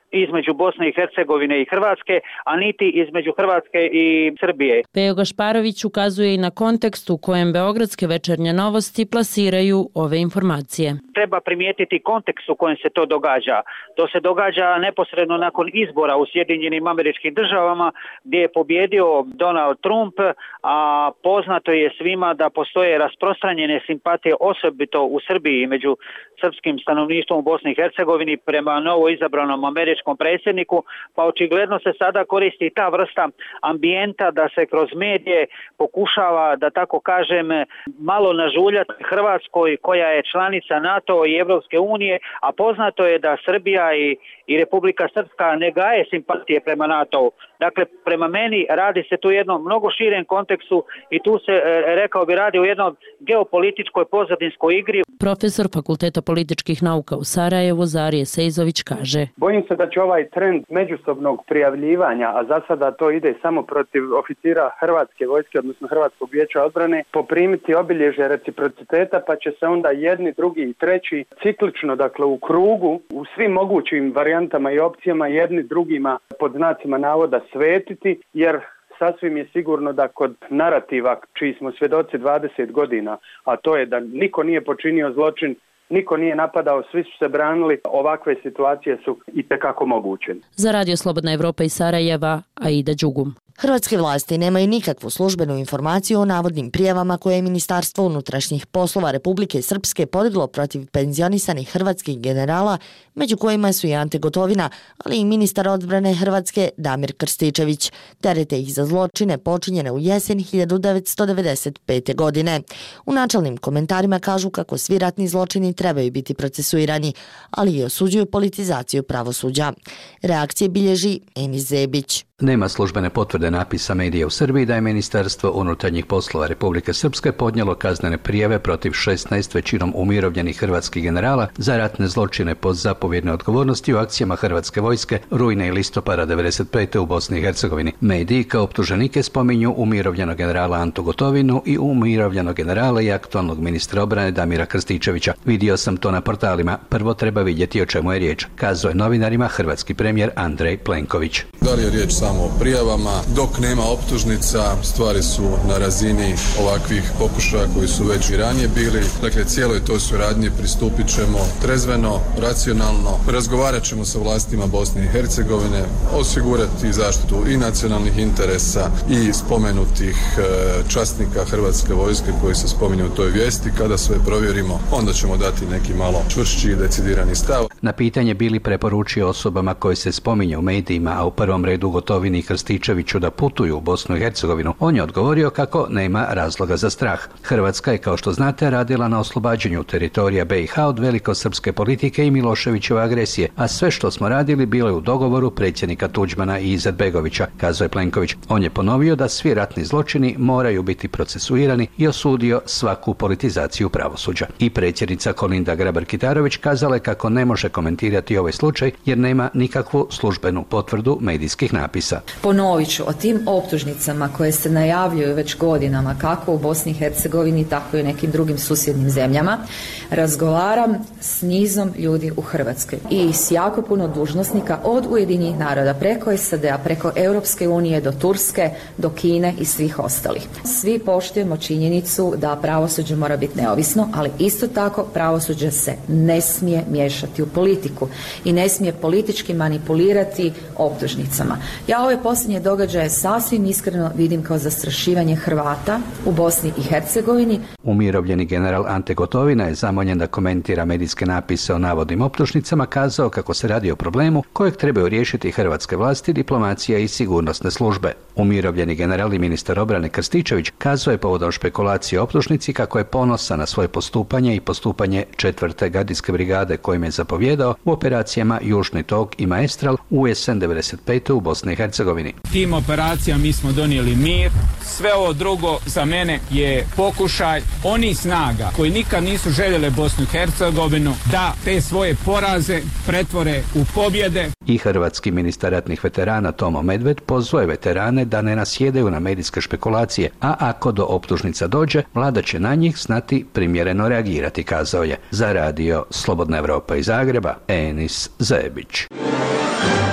[SPEAKER 15] između Bosne i Hercegovine i Hrvatske, a niti između Hrvatske i Srbije.
[SPEAKER 12] Pejo Gašparović ukazuje i na kontekst u kojem beogradske večernje novosti plasiraju ove informacije.
[SPEAKER 15] Treba primijetiti kontekst u kojem se to događa. To se događa neposredno nakon izbora u Sjedinjenim Američkim Državama gdje je pobjedio Donald Trump, a poznato je svima da postoje rasprostranjene simpatije osobito u Srbiji među srpskim stanovništvom u Bosni i Hercegovini prema novo izabranom američkom predsjedniku, pa očigledno se sada koristi ta vrsta ambijenta da se kroz medije pokušava, da tako kažem, malo nažuljati Hrvatskoj koja je članica NATO i Evropske unije, a poznato je da Srbija i, i Republika Srpska ne gaje simpatije prema NATO-u. Dakle, prema meni radi se tu jednom mnogo širem kontekstu i tu se, rekao bi, radi o jednom geopolitičkoj pozadinskoj igri.
[SPEAKER 12] Profesor Fakulteta političkih nauka u Sarajevu Zarije Sejzović kaže:
[SPEAKER 16] Bojim se da će ovaj trend međusobnog prijavljivanja, a za sada to ide samo protiv oficira Hrvatske vojske, odnosno Hrvatskog vijeća odbrane, poprimiti obilježje reciprociteta, pa će se onda jedni, drugi i treći ciklično, dakle u krugu, u svim mogućim varijantama i opcijama jedni drugima pod znacima navoda svetiti, jer sasvim je sigurno da kod narativa čiji smo svjedoci dvadeset godina, a to je da niko nije počinio zločin, niko nije napadao, svi su se branili, ovakve situacije su itekako moguće.
[SPEAKER 12] Za Radio Slobodna Evropa iz Sarajeva, Aida Đugum.
[SPEAKER 8] Hrvatske vlasti nemaju nikakvu službenu informaciju o navodnim prijavama koje je Ministarstvo unutrašnjih poslova Republike Srpske podiglo protiv penzionisanih hrvatskih generala, među kojima su i Ante Gotovina, ali i ministar odbrane Hrvatske Damir Krstičević. Terete ih za zločine počinjene u jesen hiljadu devetsto devedeset pete. godine. U načelnim komentarima kažu kako svi ratni zločini trebaju biti procesuirani, ali i osuđuju politizaciju pravosuđa. Reakcije bilježi Enis Zebić.
[SPEAKER 17] Nema službene potvrde napisa medija u Srbiji da je Ministarstvo unutarnjih poslova Republike Srpske podnijelo kaznene prijave protiv šesnaest većinom umirovljenih hrvatskih generala za ratne zločine pod zapovjedne odgovornosti u akcijama Hrvatske vojske rujna i listopada devedeset pete. u Bosni i Hercegovini. Mediji kao optuženike spominju umirovljenog generala Antu Gotovinu i umirovljenog generala i aktualnog ministra obrane Damira Krstičevića. Vidio sam to na portalima. Prvo treba vidjeti o čemu je riječ, kazao je novinarima hrvatski premijer Andrej Plenković.
[SPEAKER 18] Da li je riječ samo o prijavama? Dok nema optužnica, stvari su na razini ovakvih pokušaja koji su već i ranije bili. Dakle, cijeloj toj suradnji pristupit ćemo trezveno, racionalno, razgovarat ćemo sa vlastima Bosne i Hercegovine, osigurati zaštitu i nacionalnih interesa i spomenutih časnika Hrvatske vojske koji se spominju u toj vijesti. Kada sve provjerimo, onda ćemo dati neki malo čvršći i decidirani stav.
[SPEAKER 17] Na pitanje bili preporučio osobama koje se spominju u medijima, a u prvom redu Gotovini i Krstičeviću da putuju u Bosnu i Hercegovinu, on je odgovorio kako nema razloga za strah. Hrvatska je, kao što znate, radila na oslobađanju teritorija be i ha od velikosrpske politike i Miloševićeve agresije, a sve što smo radili bilo je u dogovoru predsjednika Tuđmana i Izetbegovića, kazao je Plenković. On je ponovio da svi ratni zločini moraju biti procesuirani i osudio svaku politizaciju pravosuđa. I predsjednica Kolinda Grabar-Kitarović kazala je kako ne može komentirati ovaj slučaj jer nema nikakvu službenu potvrdu medijskih napisa.
[SPEAKER 19] Ponovit ću, o tim optužnicama koje se najavljuju već godinama, kako u Bosni i Hercegovini, tako i u nekim drugim susjednim zemljama, razgovaram s nizom ljudi u Hrvatskoj i s jako puno dužnosnika od Ujedinjenih naroda preko es a de a, preko Europske unije do Turske, do Kine i svih ostalih. Svi poštujemo činjenicu da pravosuđe mora biti neovisno, ali isto tako pravosuđe se ne smije miješati u politiku i ne smije politički manipulirati optužnicama. Ja ove posljednje događaje sasvim iskreno vidim kao zastrašivanje Hrvata u Bosni i Hercegovini.
[SPEAKER 17] Umirovljeni general Ante Gotovina je zamoljen da komentira medijske napise o navodnim optužnicama, kazao kako se radi o problemu kojeg trebaju riješiti hrvatske vlasti, diplomacija i sigurnosne službe. Umirovljeni general i ministar obrane Krstičević kazao je povodom špekulacije o optužnici kako je ponosan na svoje postupanje i postupanje četvrte gardijske brigade kojim je zapovjedao u operacijama Južni tok i Maestral u jesen devedeset pete. u Bosni i Hercegovini.
[SPEAKER 20] Tim operacijama mi smo donijeli mir. Sve ovo drugo za mene je pokušaj onih snaga koji nikad nisu željele Bosnu i Hercegovinu da te svoje poraze pretvore u pobjede.
[SPEAKER 17] I hrvatski ministar ratnih veterana Tomo Medved pozvao je veterane da ne nasjedaju na medijske špekulacije, a ako do optužnica dođe, vlada će na njih znati primjereno reagirati, kazao je. Za radio Slobodna Evropa iz Zagreba, Enis Zebić.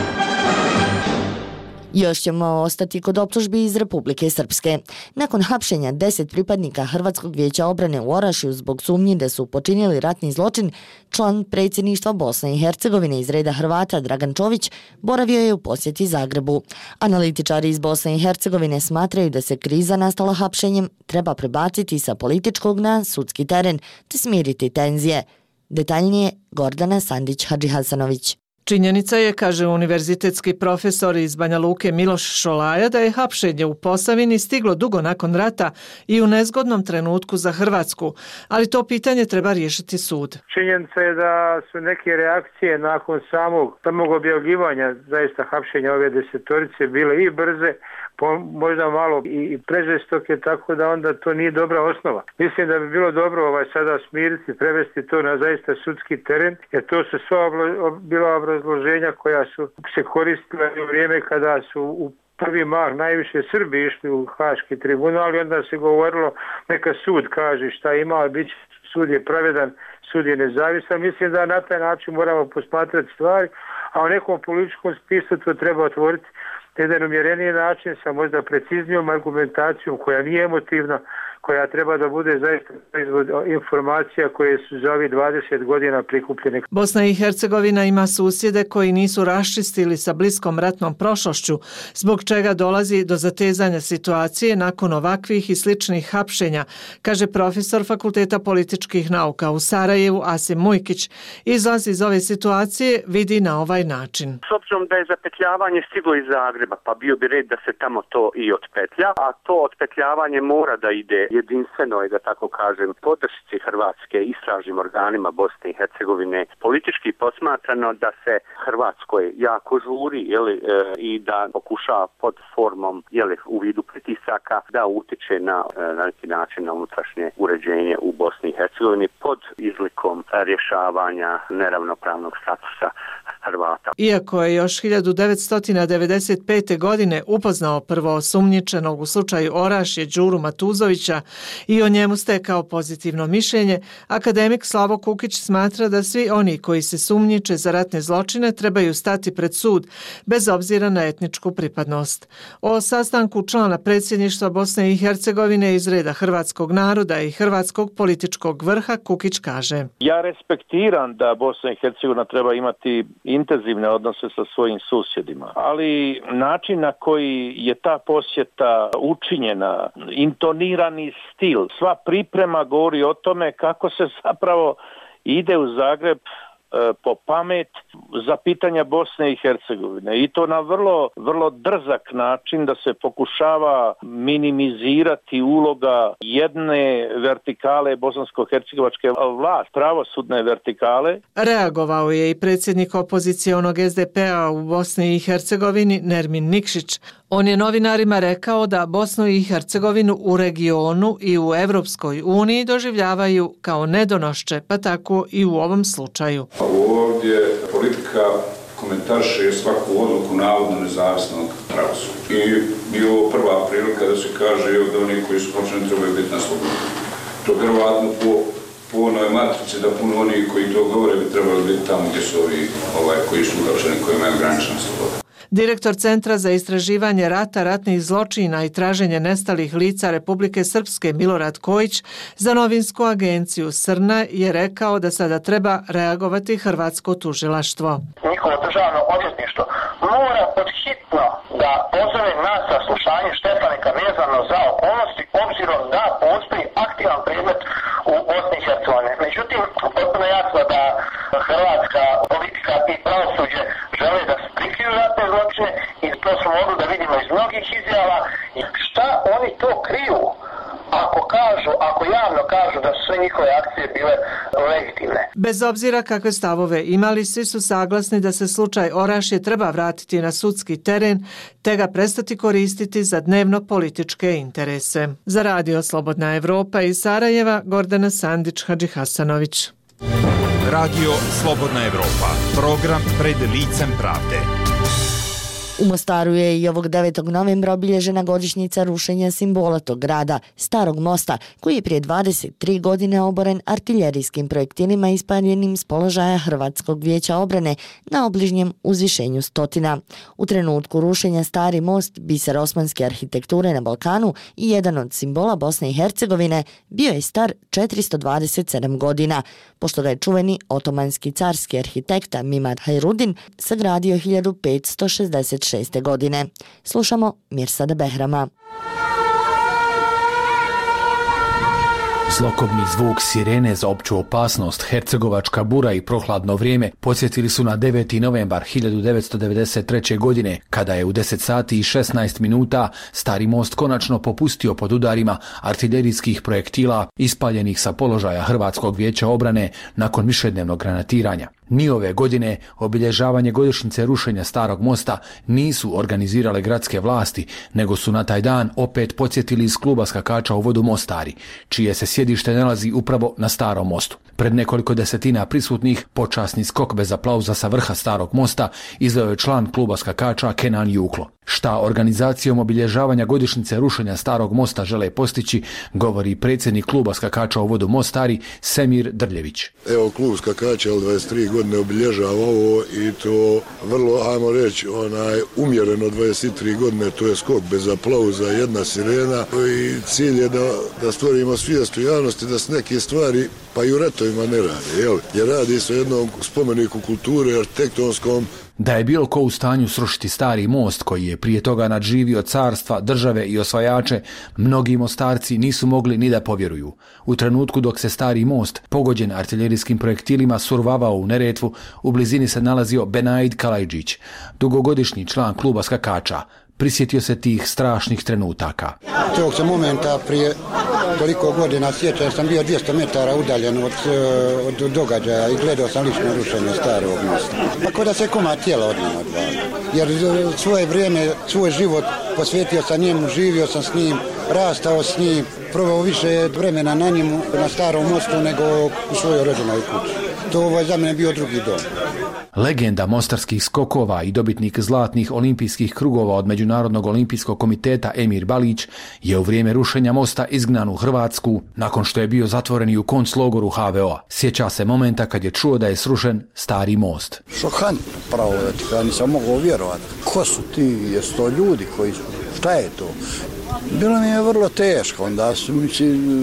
[SPEAKER 8] Još ćemo ostati kod optužbi iz Republike Srpske. Nakon hapšenja deset pripadnika Hrvatskog vijeća obrane u Orašju zbog sumnji da su počinili ratni zločin, član predsjedništva Bosne i Hercegovine iz reda Hrvata Dragan Čović boravio je u posjeti Zagrebu. Analitičari iz Bosne i Hercegovine smatraju da se kriza nastala hapšenjem treba prebaciti sa političkog na sudski teren te smiriti tenzije. Detaljnije Gordana Sandić-Hadžihasanović.
[SPEAKER 21] Činjenica je, kaže univerzitetski profesor iz Banja Luke Miloš Šolaja, da je hapšenje u Posavini stiglo dugo nakon rata i u nezgodnom trenutku za Hrvatsku, ali to pitanje treba riješiti sud.
[SPEAKER 22] Činjenica je da su neke reakcije nakon samog, samog objavljivanja zaista hapšenja ove desetorice bile i brze, možda malo i prežestoke, tako da onda to nije dobra osnova. Mislim da bi bilo dobro ovaj sada smiriti, prevesti to na zaista sudski teren, jer to su sva bila obrazloženja koja su se koristila u vrijeme kada su u prvi mah najviše Srbi išli u Haški tribunal i onda se govorilo neka sud kaže šta ima, ali bit će, sud je pravedan, sud je nezavisan. Mislim da na taj način moramo posmatrati stvari, a u nekom političkom spisku to treba otvoriti jedan umjereniji način sa možda preciznijom argumentacijom koja nije emotivna, koja treba da bude zaista izvod informacija koje su za ovih dvadeset godina prikupljene.
[SPEAKER 21] Bosna i Hercegovina ima susjede koji nisu raščistili sa bliskom ratnom prošlošću, zbog čega dolazi do zatezanja situacije nakon ovakvih i sličnih hapšenja, kaže profesor Fakulteta političkih nauka u Sarajevu Asim Mujkić. Izlaz iz ove situacije vidi na ovaj način.
[SPEAKER 23] S obzirom da je zapetljavanje stiglo iz Zagreba, pa bio bi red da se tamo to i otpetlja, a to otpetljavanje mora da ide jedinstveno je, da tako kažem, podršci Hrvatske istražnim organima Bosne i Hercegovine. Politički posmatrano da se Hrvatskoj jako žuri jeli, e, i da pokuša pod formom jeli, u vidu pritisaka da utiče na, na neki način na unutrašnje uređenje u Bosni i Hercegovini pod izlikom rješavanja neravnopravnog statusa Hrvata.
[SPEAKER 21] Iako je još hiljadu devetsto devedeset pete. godine upoznao prvo osumnjičenog u slučaju Orašje Đuru Matuzovića i o njemu stekao pozitivno mišljenje, akademik Slavo Kukić smatra da svi oni koji se sumnjiče za ratne zločine trebaju stati pred sud, bez obzira na etničku pripadnost. O sastanku člana predsjedništva Bosne i Hercegovine iz reda hrvatskog naroda i hrvatskog političkog vrha Kukić kaže:
[SPEAKER 24] Ja respektiram da Bosna i Hercegovina treba imati intenzivne odnose sa svojim susjedima, ali način na koji je ta posjeta učinjena, intonirani stil, sva priprema govori o tome kako se zapravo ide u Zagreb po pamet za pitanja Bosne i Hercegovine i to na vrlo, vrlo drzak način da se pokušava minimizirati uloga jedne vertikale bosansko-hercegovačke vlast, pravosudne vertikale.
[SPEAKER 21] Reagovao je i predsjednik opozicionog es de pe-a u Bosni i Hercegovini Nermin Nikšić. On je novinarima rekao da Bosnu i Hercegovinu u regionu i u Evropskoj uniji doživljavaju kao nedonošće, pa tako i u ovom slučaju.
[SPEAKER 25] Ovdje politika komentarše svaku odluku navodno nezavisnog pravosuđa. I je ovo prva prilika da se kaže da oni koji su počeli trebaju biti na slobodi. To vjerovatno po, po onoj matrici da puno oni koji to govore bi trebali biti tamo gdje su ovi ovaj, koji su uhapšeni, koji imaju ograničenu slobodu.
[SPEAKER 21] Direktor Centra za istraživanje rata, ratnih zločina i traženje nestalih lica Republike Srpske Milorad Kojić za novinsku agenciju Srna je rekao da sada treba reagovati hrvatsko tužilaštvo.
[SPEAKER 26] Njihovo državno odvjetništvo mora podhitno da pozove na saslušanje Štefanika vezano za okolnosti, obzirom da postoji aktivan predmet u Bosni i Hercegovini. Međutim, potpuno jasno da hrvatska politika i pravosuđe žele da prikriju ratne zločine i to smo mogli da vidimo iz mnogih izjava. Šta oni to kriju ako kažu, ako javno kažu da su sve njihove akcije bile legitimne?
[SPEAKER 21] Bez obzira kakve stavove imali, svi su saglasni da se slučaj Orašje treba vratiti na sudski teren te ga prestati koristiti za dnevno političke interese. Za Radio Slobodna Evropa iz Sarajeva, Gordana Sandić-Hadžihasanović.
[SPEAKER 2] Radio Slobodna Evropa, program pred licem pravde.
[SPEAKER 8] U Mostaru je i ovog devetog novembra obilježena godišnjica rušenja simbola tog grada, Starog mosta, koji je prije dvadeset tri godine oboren artiljerijskim projektilima ispaljenim s položaja Hrvatskog vijeća obrane na obližnjem uzvišenju Stotina. U trenutku rušenja Stari most, biser osmanske arhitekture na Balkanu i jedan od simbola Bosne i Hercegovine, bio je star četiristo dvadeset sedam godina, pošto ga je čuveni otomanski carski arhitekta Mimar Hajrudin sagradio hiljadu petsto šezdeset šeste. godine. Slušamo Mirsada Behrama.
[SPEAKER 1] Zlokobni zvuk sirene za opću opasnost, hercegovačka bura i prohladno vrijeme podsjetili su na deveti novembar hiljadu devetsto devedeset treće. godine, kada je u deset sati i šesnaest minuta Stari most konačno popustio pod udarima artiljerijskih projektila ispaljenih sa položaja Hrvatskog vijeća obrane nakon višednevnog granatiranja. Ni ove godine obilježavanje godišnjice rušenja Starog mosta nisu organizirale gradske vlasti, nego su na taj dan opet podsjetili iz kluba skakača u vodu Mostari, čije se sjedište nalazi upravo na Starom mostu. Pred nekoliko desetina prisutnih počasni skok bez aplauza sa vrha Starog mosta izveo je član kluba skakača Kenan Juklo. Šta organizacijom obilježavanja godišnjice rušenja Starog mosta žele postići, govori predsjednik kluba skakača u vodu Mostari Semir Drljević.
[SPEAKER 11] Evo, klub skakača dvadeset tri godine obilježava ovo i to vrlo, ajmo reći, onaj umjereno dvadeset tri godine, to je skok bez aplauza, jedna sirena i cilj je da, da stvorimo svijest u javnosti da se neke stvari pa i u ratovima ne rade, jel? Jer radi se o jednom spomeniku kulture, arhitektonskom.
[SPEAKER 1] Da je bilo ko u stanju srušiti Stari most koji je prije toga nadživio carstva, države i osvajače, mnogi mostarci nisu mogli ni da povjeruju. U trenutku dok se Stari most, pogođen artiljerijskim projektilima, survavao u Neretvu, u blizini se nalazio Benaid Kalajđić, dugogodišnji član kluba skakača. Prisjetio se tih strašnih trenutaka.
[SPEAKER 3] Tog se momenta prije toliko godina sjećam, sam bio dvjesto metara udaljen od, od događaja i gledao sam lično rušenje Starog mosta. Pa ko da se komad tijela od njima odvalio. Jer svoje vrijeme, svoj život posvetio sam njemu, živio sam s njim, rastao s njim, proveo više vremena na njemu, na Starom mostu, nego u svojoj rođenoj kući. To ovaj za mene bio drugi dom.
[SPEAKER 1] Legenda mostarskih skokova i dobitnik zlatnih olimpijskih krugova od Međunarodnog olimpijskog komiteta Emir Balić je u vrijeme rušenja mosta izgnan u Hrvatsku nakon što je bio zatvoren i u konclogoru ha ve o-a. Sjeća se momenta kad je čuo da je srušen Stari most.
[SPEAKER 3] Šokantno, pravo da ti kada nisam mogao vjerovati. Ko su ti, jesu to ljudi koji su, šta je to? Bilo mi je vrlo teško, onda su mi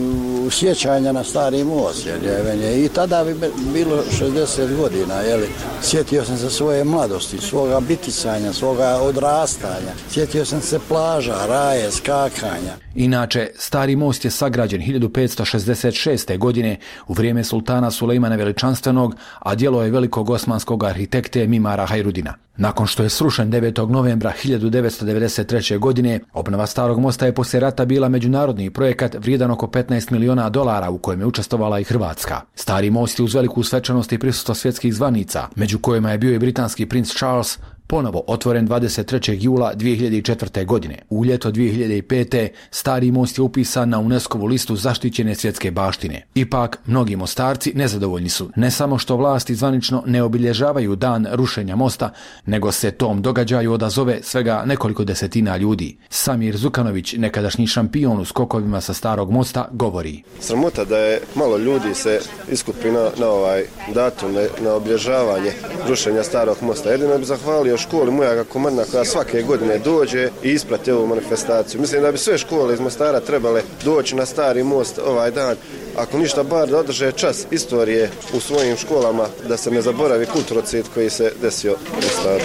[SPEAKER 3] sjećanja na Stari most, jer i tada bi bilo šezdeset godina, jeli. Sjetio sam se svoje mladosti, svoga bitisanja, svoga odrastanja, sjetio sam se plaža, raje, skakanja.
[SPEAKER 1] Inače, Stari most je sagrađen hiljadu petsto šezdeset šeste. godine u vrijeme sultana Sulejmana Veličanstvenog, a djelo je velikog osmanskog arhitekte Mimara Hajrudina. Nakon što je srušen devetog novembra hiljadu devetsto devedeset treće. godine, obnova Starog mosta je poslije rata bila međunarodni projekat vrijedan oko petnaest miliona dolara u kojem je učestvovala i Hrvatska. Stari most je uz veliku svečanost i prisustvo svjetskih zvanica, među kojima je bio i britanski princ Charles, ponovo otvoren dvadeset trećeg jula dvije hiljade četvrte. godine. U ljeto dvije hiljade pete. Stari most je upisan na UNESCO-vu listu zaštićene svjetske baštine. Ipak, mnogi mostarci nezadovoljni su, ne samo što vlasti zvanično ne obilježavaju dan rušenja mosta, nego se tom događaju odazove svega nekoliko desetina ljudi. Samir Zukanović, nekadašnji šampion u skokovima sa Starog mosta, govori.
[SPEAKER 4] Sramota da je malo ljudi se iskupi na, na ovaj datum, na, na obilježavanje rušenja Starog mosta. Jedino bi zahvalio školi moja komadna koja svake godine dođe i isprati ovu manifestaciju. Mislim da bi sve škole iz Mostara trebale doći na Stari most ovaj dan, ako ništa bar da održe čas istorije u svojim školama, da se ne zaboravi kulturocid koji se desio u Mostaru.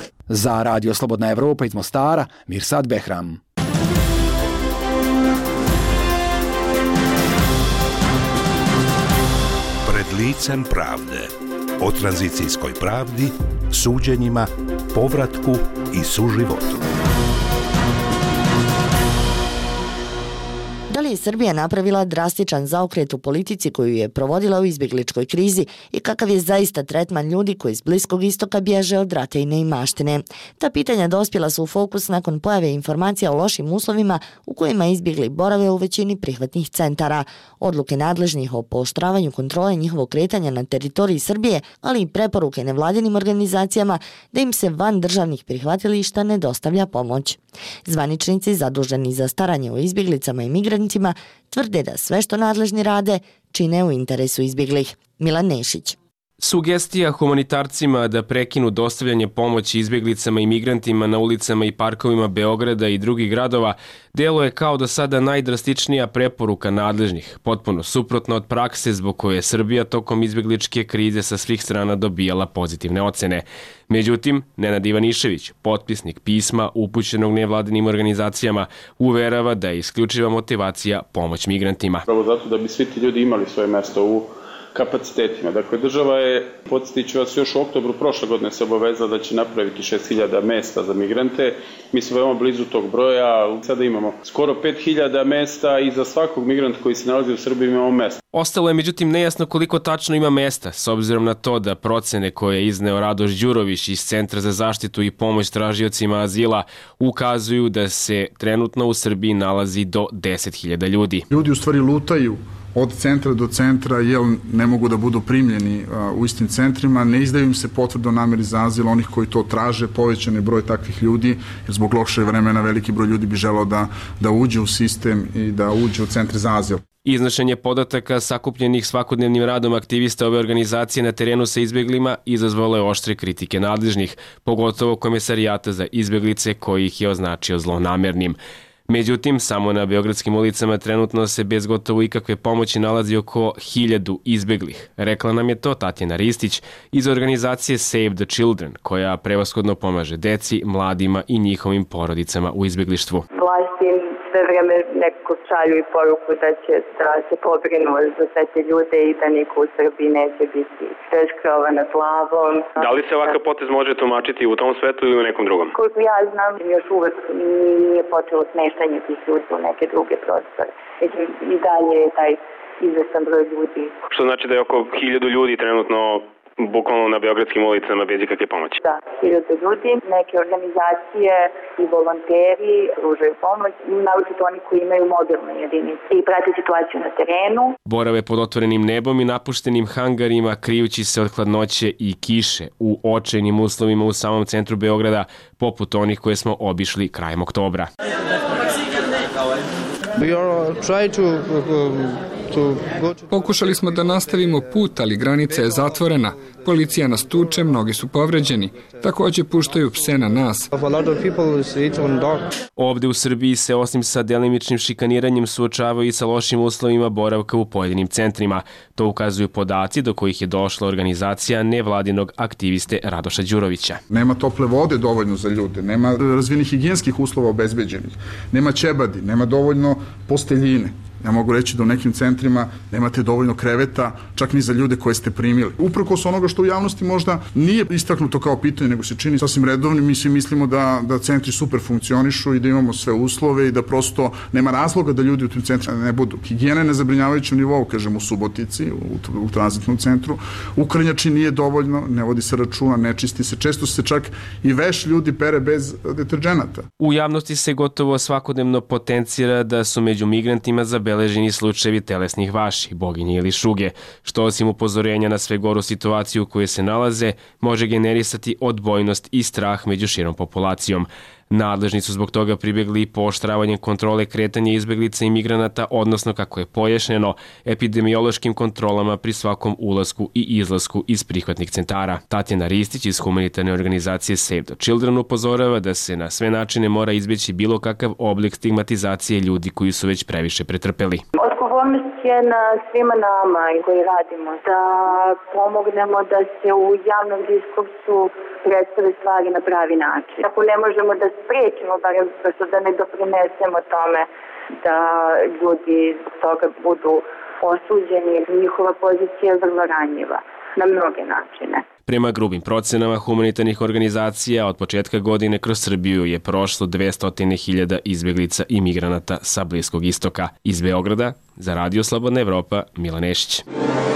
[SPEAKER 1] Za Radio Slobodna Evropa iz Mostara, Mirsad Behram.
[SPEAKER 2] Pred licem pravde. O tranzicijskoj pravdi, suđenjima, povratku i suživotu.
[SPEAKER 8] Da li je Srbija napravila drastičan zaokret u politici koju je provodila u izbjegličkoj krizi i kakav je zaista tretman ljudi koji iz Bliskog istoka bježe od rata i neimaštine. Ta pitanja dospjela su u fokus nakon pojave informacija o lošim uslovima u kojima izbjegli borave u većini prihvatnih centara, odluke nadležnih o pooštravanju kontrole njihovog kretanja na teritoriji Srbije, ali i preporuke nevladinim organizacijama da im se van državnih prihvatilišta ne dostavlja pomoć. Zvaničnici zaduženi za staranje o izbjeglicama i migrantima tvrde da sve što nadležni rade čine u interesu izbjeglih. Milan Nešić.
[SPEAKER 5] Sugestija humanitarcima da prekinu dostavljanje pomoći izbjeglicama i migrantima na ulicama i parkovima Beograda i drugih gradova djeluje kao do sada najdrastičnija preporuka nadležnih, potpuno suprotno od prakse zbog koje je Srbija tokom izbjegličke krize sa svih strana dobijala pozitivne ocene. Međutim, Nenad Ivanišević, potpisnik pisma upućenog nevladinim organizacijama, uverava da je isključiva motivacija pomoć migrantima.
[SPEAKER 6] Pravo zato da bi svi ti ljudi imali svoje mjesto u kapacitetima. Dakle, država je, podsjetit ću vas, još u oktobru prošle godine se obavezala da će napraviti šest hiljada mesta za migrante. Mi smo veoma blizu tog broja. Sada imamo skoro pet hiljada mesta i za svakog migranta koji se nalazi u Srbiji imamo mesta.
[SPEAKER 5] Ostalo je međutim nejasno koliko tačno ima mesta, s obzirom na to da procene koje je izneo Radoš Đurović iz Centra za zaštitu i pomoć tražiocima azila ukazuju da se trenutno u Srbiji nalazi do deset hiljada ljudi.
[SPEAKER 7] Ljudi u stvari lutaju od centra do centra, jer ne mogu da budu primljeni u istim centrima, ne izdaju im se potvrde o namjeri za azil onih koji to traže, povećan je broj takvih ljudi, jer zbog lošeg vremena veliki broj ljudi bi želeo da, da uđe u sistem i da uđe u centre za azil.
[SPEAKER 5] Iznošenje podataka sakupljenih svakodnevnim radom aktivista ove organizacije na terenu sa izbjeglima izazvalo je oštre kritike nadležnih, pogotovo Komesarijata za izbjeglice koji ih je označio zlonamernim. Međutim, samo na beogradskim ulicama trenutno se bez gotovo ikakve pomoći nalazi oko hiljadu izbjeglih. Rekla nam je to Tatjana Ristić iz organizacije Save the Children, koja prevashodno pomaže deci, mladima i njihovim porodicama u izbjeglištvu.
[SPEAKER 9] Vlasti sve vreme nekako šalju i poruku da će da se pobrinu za sve te ljude i da niko u Srbiji neće biti bez krova nad glavom.
[SPEAKER 6] Da li se ovakav potez može tumačiti u tom svetu ili u nekom drugom?
[SPEAKER 9] Koliko ja znam, još uvek nije počelo smeštanje tih ljudi u neke druge prostore. I dalje je taj izvestan broj ljudi.
[SPEAKER 6] Što znači da je oko hiljadu ljudi trenutno bukvalno na beogradskim ulicama bez ikakve pomoći.
[SPEAKER 9] Da, hiljadu ljudi, neke organizacije i volonteri pružaju pomoć, naročito oni koji imaju mobilne jedinice i prate situaciju na terenu.
[SPEAKER 5] Borave pod otvorenim nebom i napuštenim hangarima, krijući se od hladnoće i kiše u očajnim uslovima u samom centru Beograda, poput onih koje smo obišli krajem oktobra.
[SPEAKER 10] We are trying to Pokušali smo da nastavimo put, ali granica je zatvorena. Policija nas tuče, mnogi su povređeni. Također puštaju pse na nas.
[SPEAKER 5] Ovde u Srbiji se osim sa delimičnim šikaniranjem suočavaju i sa lošim uslovima boravka u pojedinim centrima. To ukazuju podaci do kojih je došla organizacija nevladinog aktiviste Radoša Đurovića.
[SPEAKER 7] Nema tople vode dovoljno za ljude, nema razvijenih higijenskih uslova obezbeđenih, nema ćebadi, nema dovoljno posteljine. Ja mogu reći da u nekim centrima nemate dovoljno kreveta, čak ni za ljude koje ste primili. Uprkos onoga što u javnosti možda nije istaknuto kao pitanje, nego se čini sasvim redovni, mi svi mislimo da, da centri super funkcionišu i da imamo sve uslove i da prosto nema razloga da ljudi u tim centrima ne budu. Higijena je na zabrinjavajućem nivou, kažem, u Subotici, u, u tranzitnom centru. U Krnjači nije dovoljno, ne vodi se računa, ne čisti se. Često se čak i veš ljudi pere bez deterđenata.
[SPEAKER 5] U javnosti se gotovo svakodnevno potencira da su među migrantima zabeleženi slučajevi telesnih vaši, boginje ili šuge, što osim upozorenja na sve goru situaciju u kojoj se nalaze, može generisati odbojnost i strah među širom populacijom. Nadležni su zbog toga pribjegli pooštravanjem kontrole kretanja izbjeglica i migranata, odnosno, kako je pojašnjeno, epidemiološkim kontrolama pri svakom ulasku i izlasku iz prihvatnih centara. Tatjana Ristić iz humanitarne organizacije Save the Children upozorava da se na sve načine mora izbjeći bilo kakav oblik stigmatizacije ljudi koji su već previše pretrpeli.
[SPEAKER 9] Odgovornost je na svima nama koji radimo da pomognemo da se u javnom diskursu predstave stvari na pravi način. Ako ne možemo da spriječimo, barem prosto da ne doprinesemo tome da ljudi zbog toga budu osuđeni, njihova pozicija je vrlo ranjiva na mnoge načine.
[SPEAKER 5] Prema grubim procenama humanitarnih organizacija, od početka godine kroz Srbiju je prošlo dvesta hiljada izbjeglica i migranata sa Bliskog istoka. Iz Beograda, za Radio Slobodna Evropa, Milan Nešić.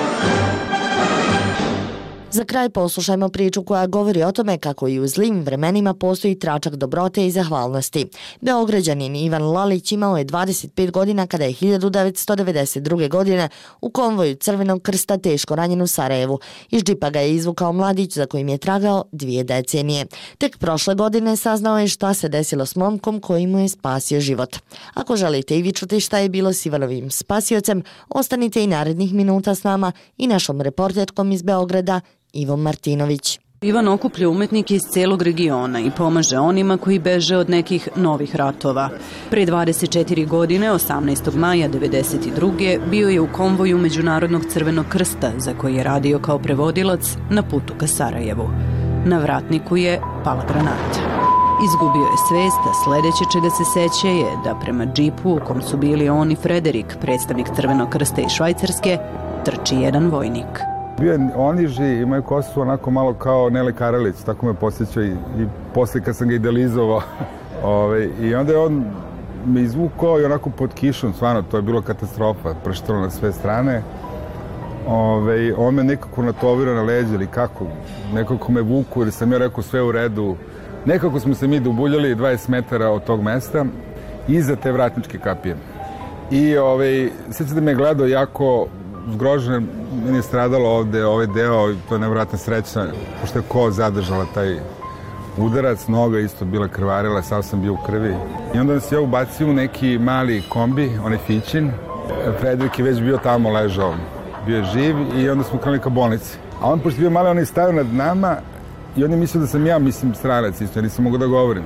[SPEAKER 8] Za kraj poslušajmo priču koja govori o tome kako i u zlim vremenima postoji tračak dobrote i zahvalnosti. Beograđanin Ivan Lalić imao je dvadeset pet godina kada je hiljadu devetsto devedeset druge. godine u konvoju Crvenog krsta teško ranjen u Sarajevu. Iz džipa ga je izvukao mladić za kojim je tragao dvije decenije. Tek prošle godine saznao je šta se desilo s momkom koji mu je spasio život. Ako želite i vi čuti šta je bilo s Ivanovim spasiocem, ostanite i narednih minuta s nama i našom reporterkom iz Beograda, Ivom Martinović.
[SPEAKER 12] Ivan okuplja umetnike iz celog regiona i pomaže onima koji beže od nekih novih ratova. Pre dvadeset četiri godine, osamnaestog maja devedeset druge. bio je u konvoju Međunarodnog crvenog krsta za koji je radio kao prevodilac na putu ka Sarajevu. Na vratniku je pala granata. Izgubio je svest, a sledeće čega se seća je da prema džipu u kom su bili on i Frederik, predstavnik Crvenog krsta iz Švajcarske, trči jedan vojnik.
[SPEAKER 13] Bio je oniži, imaju kosu onako malo kao Nele Karalić, tako me posjeća i, i posle kad sam ga idealizovao. Ove, I onda je on me izvukao i onako pod kišom, stvarno, to je bilo katastrofa, prštalo na sve strane. Ove, on me nekako natovirao na leđe ili kako, nekako me vuku jer sam ja rekao sve u redu. Nekako smo se mi dobuljali dvadeset metara od tog mesta iza te vratničke kapije. I ove, sveća da me je gledao jako zgrožen, meni je stradalo ovde ovaj deo, to je nevjerojatna sreća, pošto je ko zadržala taj udarac, noga isto bila krvarila, sav sam bio u krvi. I onda se ja ubacio u neki mali kombi, onaj Fićin. Frederik je već bio tamo ležao, bio je živ i onda smo krenuli ka bolnici. A on, pošto je bio mali, on je stavio nad nama i on je mislio da sam ja, mislim, stranac isto, ja nisam mogao da govorim.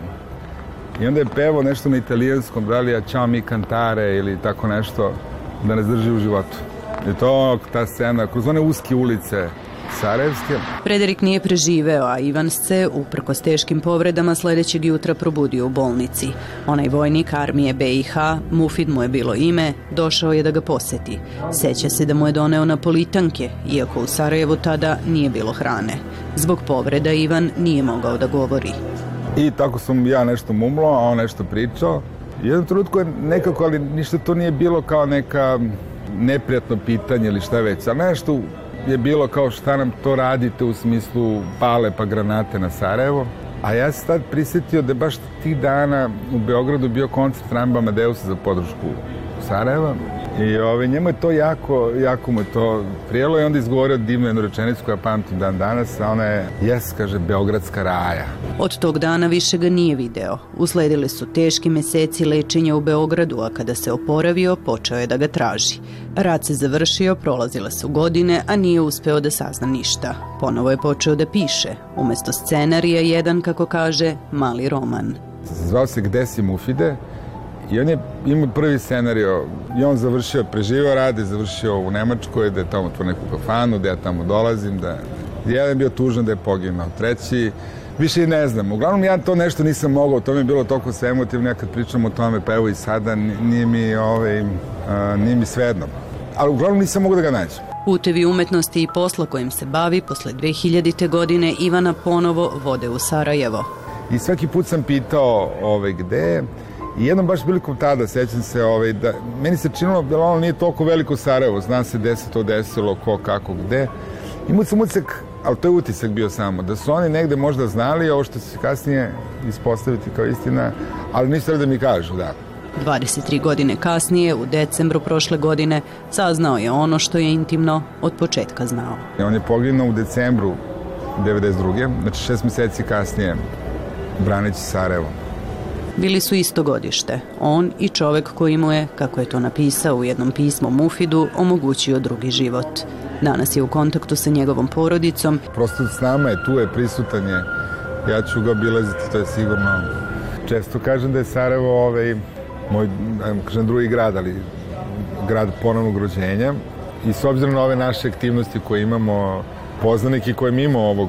[SPEAKER 13] I onda je pevao nešto na italijanskom, da li ja ciao mi cantare ili tako nešto, da nas drži u životu. I to, ta scena, kroz one uske ulice Sarajevske.
[SPEAKER 12] Frederik nije preživeo, a Ivan se, uprkos teškim povredama, sledećeg jutra probudio u bolnici. Onaj vojnik armije B i H, Mufid mu je bilo ime, došao je da ga poseti. Seća se da mu je doneo napolitanke, iako u Sarajevu tada nije bilo hrane. Zbog povreda Ivan nije mogao da govori.
[SPEAKER 13] I tako sam ja nešto mumlo, a on nešto pričao. I jednom trenutku je nekako, ali ništa to nije bilo kao neka neprijatno pitanje ili šta već, ali nešto je bilo kao šta nam to radite u smislu pale pa granate na Sarajevo. A ja sam tad prisjetio da je baš tih dana u Beogradu bio koncert Ramba Amadeusa za podršku Sarajeva. I ove, njemu je to jako, jako mu je to prijelo i onda izgovorio divnu jednu rečenicu koja pamtim dan danas, a ona je, jes, kaže, Beogradska raja.
[SPEAKER 12] Od tog dana više ga nije video. Usledili su teški meseci lečenja u Beogradu, a kada se oporavio, počeo je da ga traži. Rat se završio, prolazile su godine, a nije uspeo da sazna ništa. Ponovo je počeo da piše. Umesto scenarija jedan, kako kaže, mali roman.
[SPEAKER 13] Zvao se Gde si Mufide? I on je imao prvi scenario i on završio, preživao rade, završio u Nemačkoj, da je tamo otvorio neku kafanu, da ja tamo dolazim, da jedan je bio tužan da je poginuo, treći, više i ne znam. Uglavnom ja to nešto nisam mogao, to mi je bilo toliko sve emotivno, ja kad pričam o tome, pa evo i sada, nije mi, ovaj, a, nije mi svejedno. Ali uglavnom nisam mogao da ga nađem.
[SPEAKER 12] Putevi umetnosti i posla kojim se bavi posle dve hiljadite. godine Ivana ponovo vode u Sarajevo.
[SPEAKER 13] I svaki put sam pitao ovaj, gde je. I jednom baš prilikom tada, sećam se, ovaj, da meni se činilo da ono nije toliko veliko Sarajevo, zna se gde se to desilo, ko, kako, gde. Imao sam utisak, ali to je utisak bio samo, da su oni negde možda znali ovo što se kasnije ispostaviti kao istina, ali nisu da mi kažu, da.
[SPEAKER 12] dvadeset tri godine kasnije, u decembru prošle godine, saznao je ono što je intimno od početka znao.
[SPEAKER 13] On je poginuo u decembru devedeset druge. znači šest meseci kasnije, braneći Sarajevo.
[SPEAKER 12] Bili su isto godište, on i čovek koji mu je, kako je to napisao u jednom pismu Mufidu, omogućio drugi život. Danas je u kontaktu sa njegovom porodicom.
[SPEAKER 13] Prosto s nama je, tu je, prisutan je. Ja ću ga obilaziti, to je sigurno. Često kažem da je Sarajevo ovaj, moj, kažem, drugi grad, ali grad ponovnog rođenja. I s obzirom na ove naše aktivnosti koje imamo, poznaniki koje mimo ovog,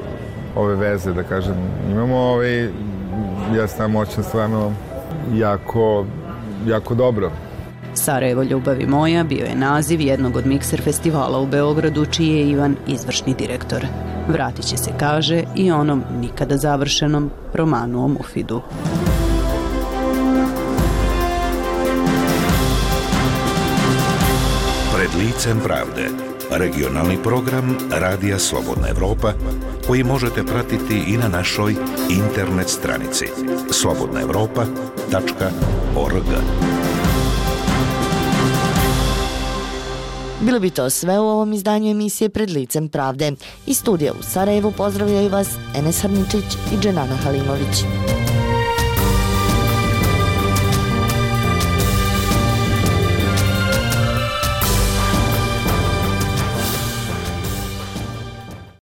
[SPEAKER 13] ove veze, da kažem, imamo ovaj, ja sam moćan stvarno jako, jako dobro.
[SPEAKER 12] Sarajevo ljubavi moja bio je naziv jednog od mikser festivala u Beogradu, čiji je Ivan izvršni direktor. Vratit će se, kaže, i onom nikada završenom romanu o Mufidu.
[SPEAKER 2] Pred licem pravde. Regionalni program Radija Slobodna Evropa koji možete pratiti i na našoj internet stranici slobodna evropa tačka org.
[SPEAKER 8] Bilo bi to sve u ovom izdanju emisije Pred licem pravde. Iz studija u Sarajevu pozdravljaju vas Enes Harničić i Dženana Halimović.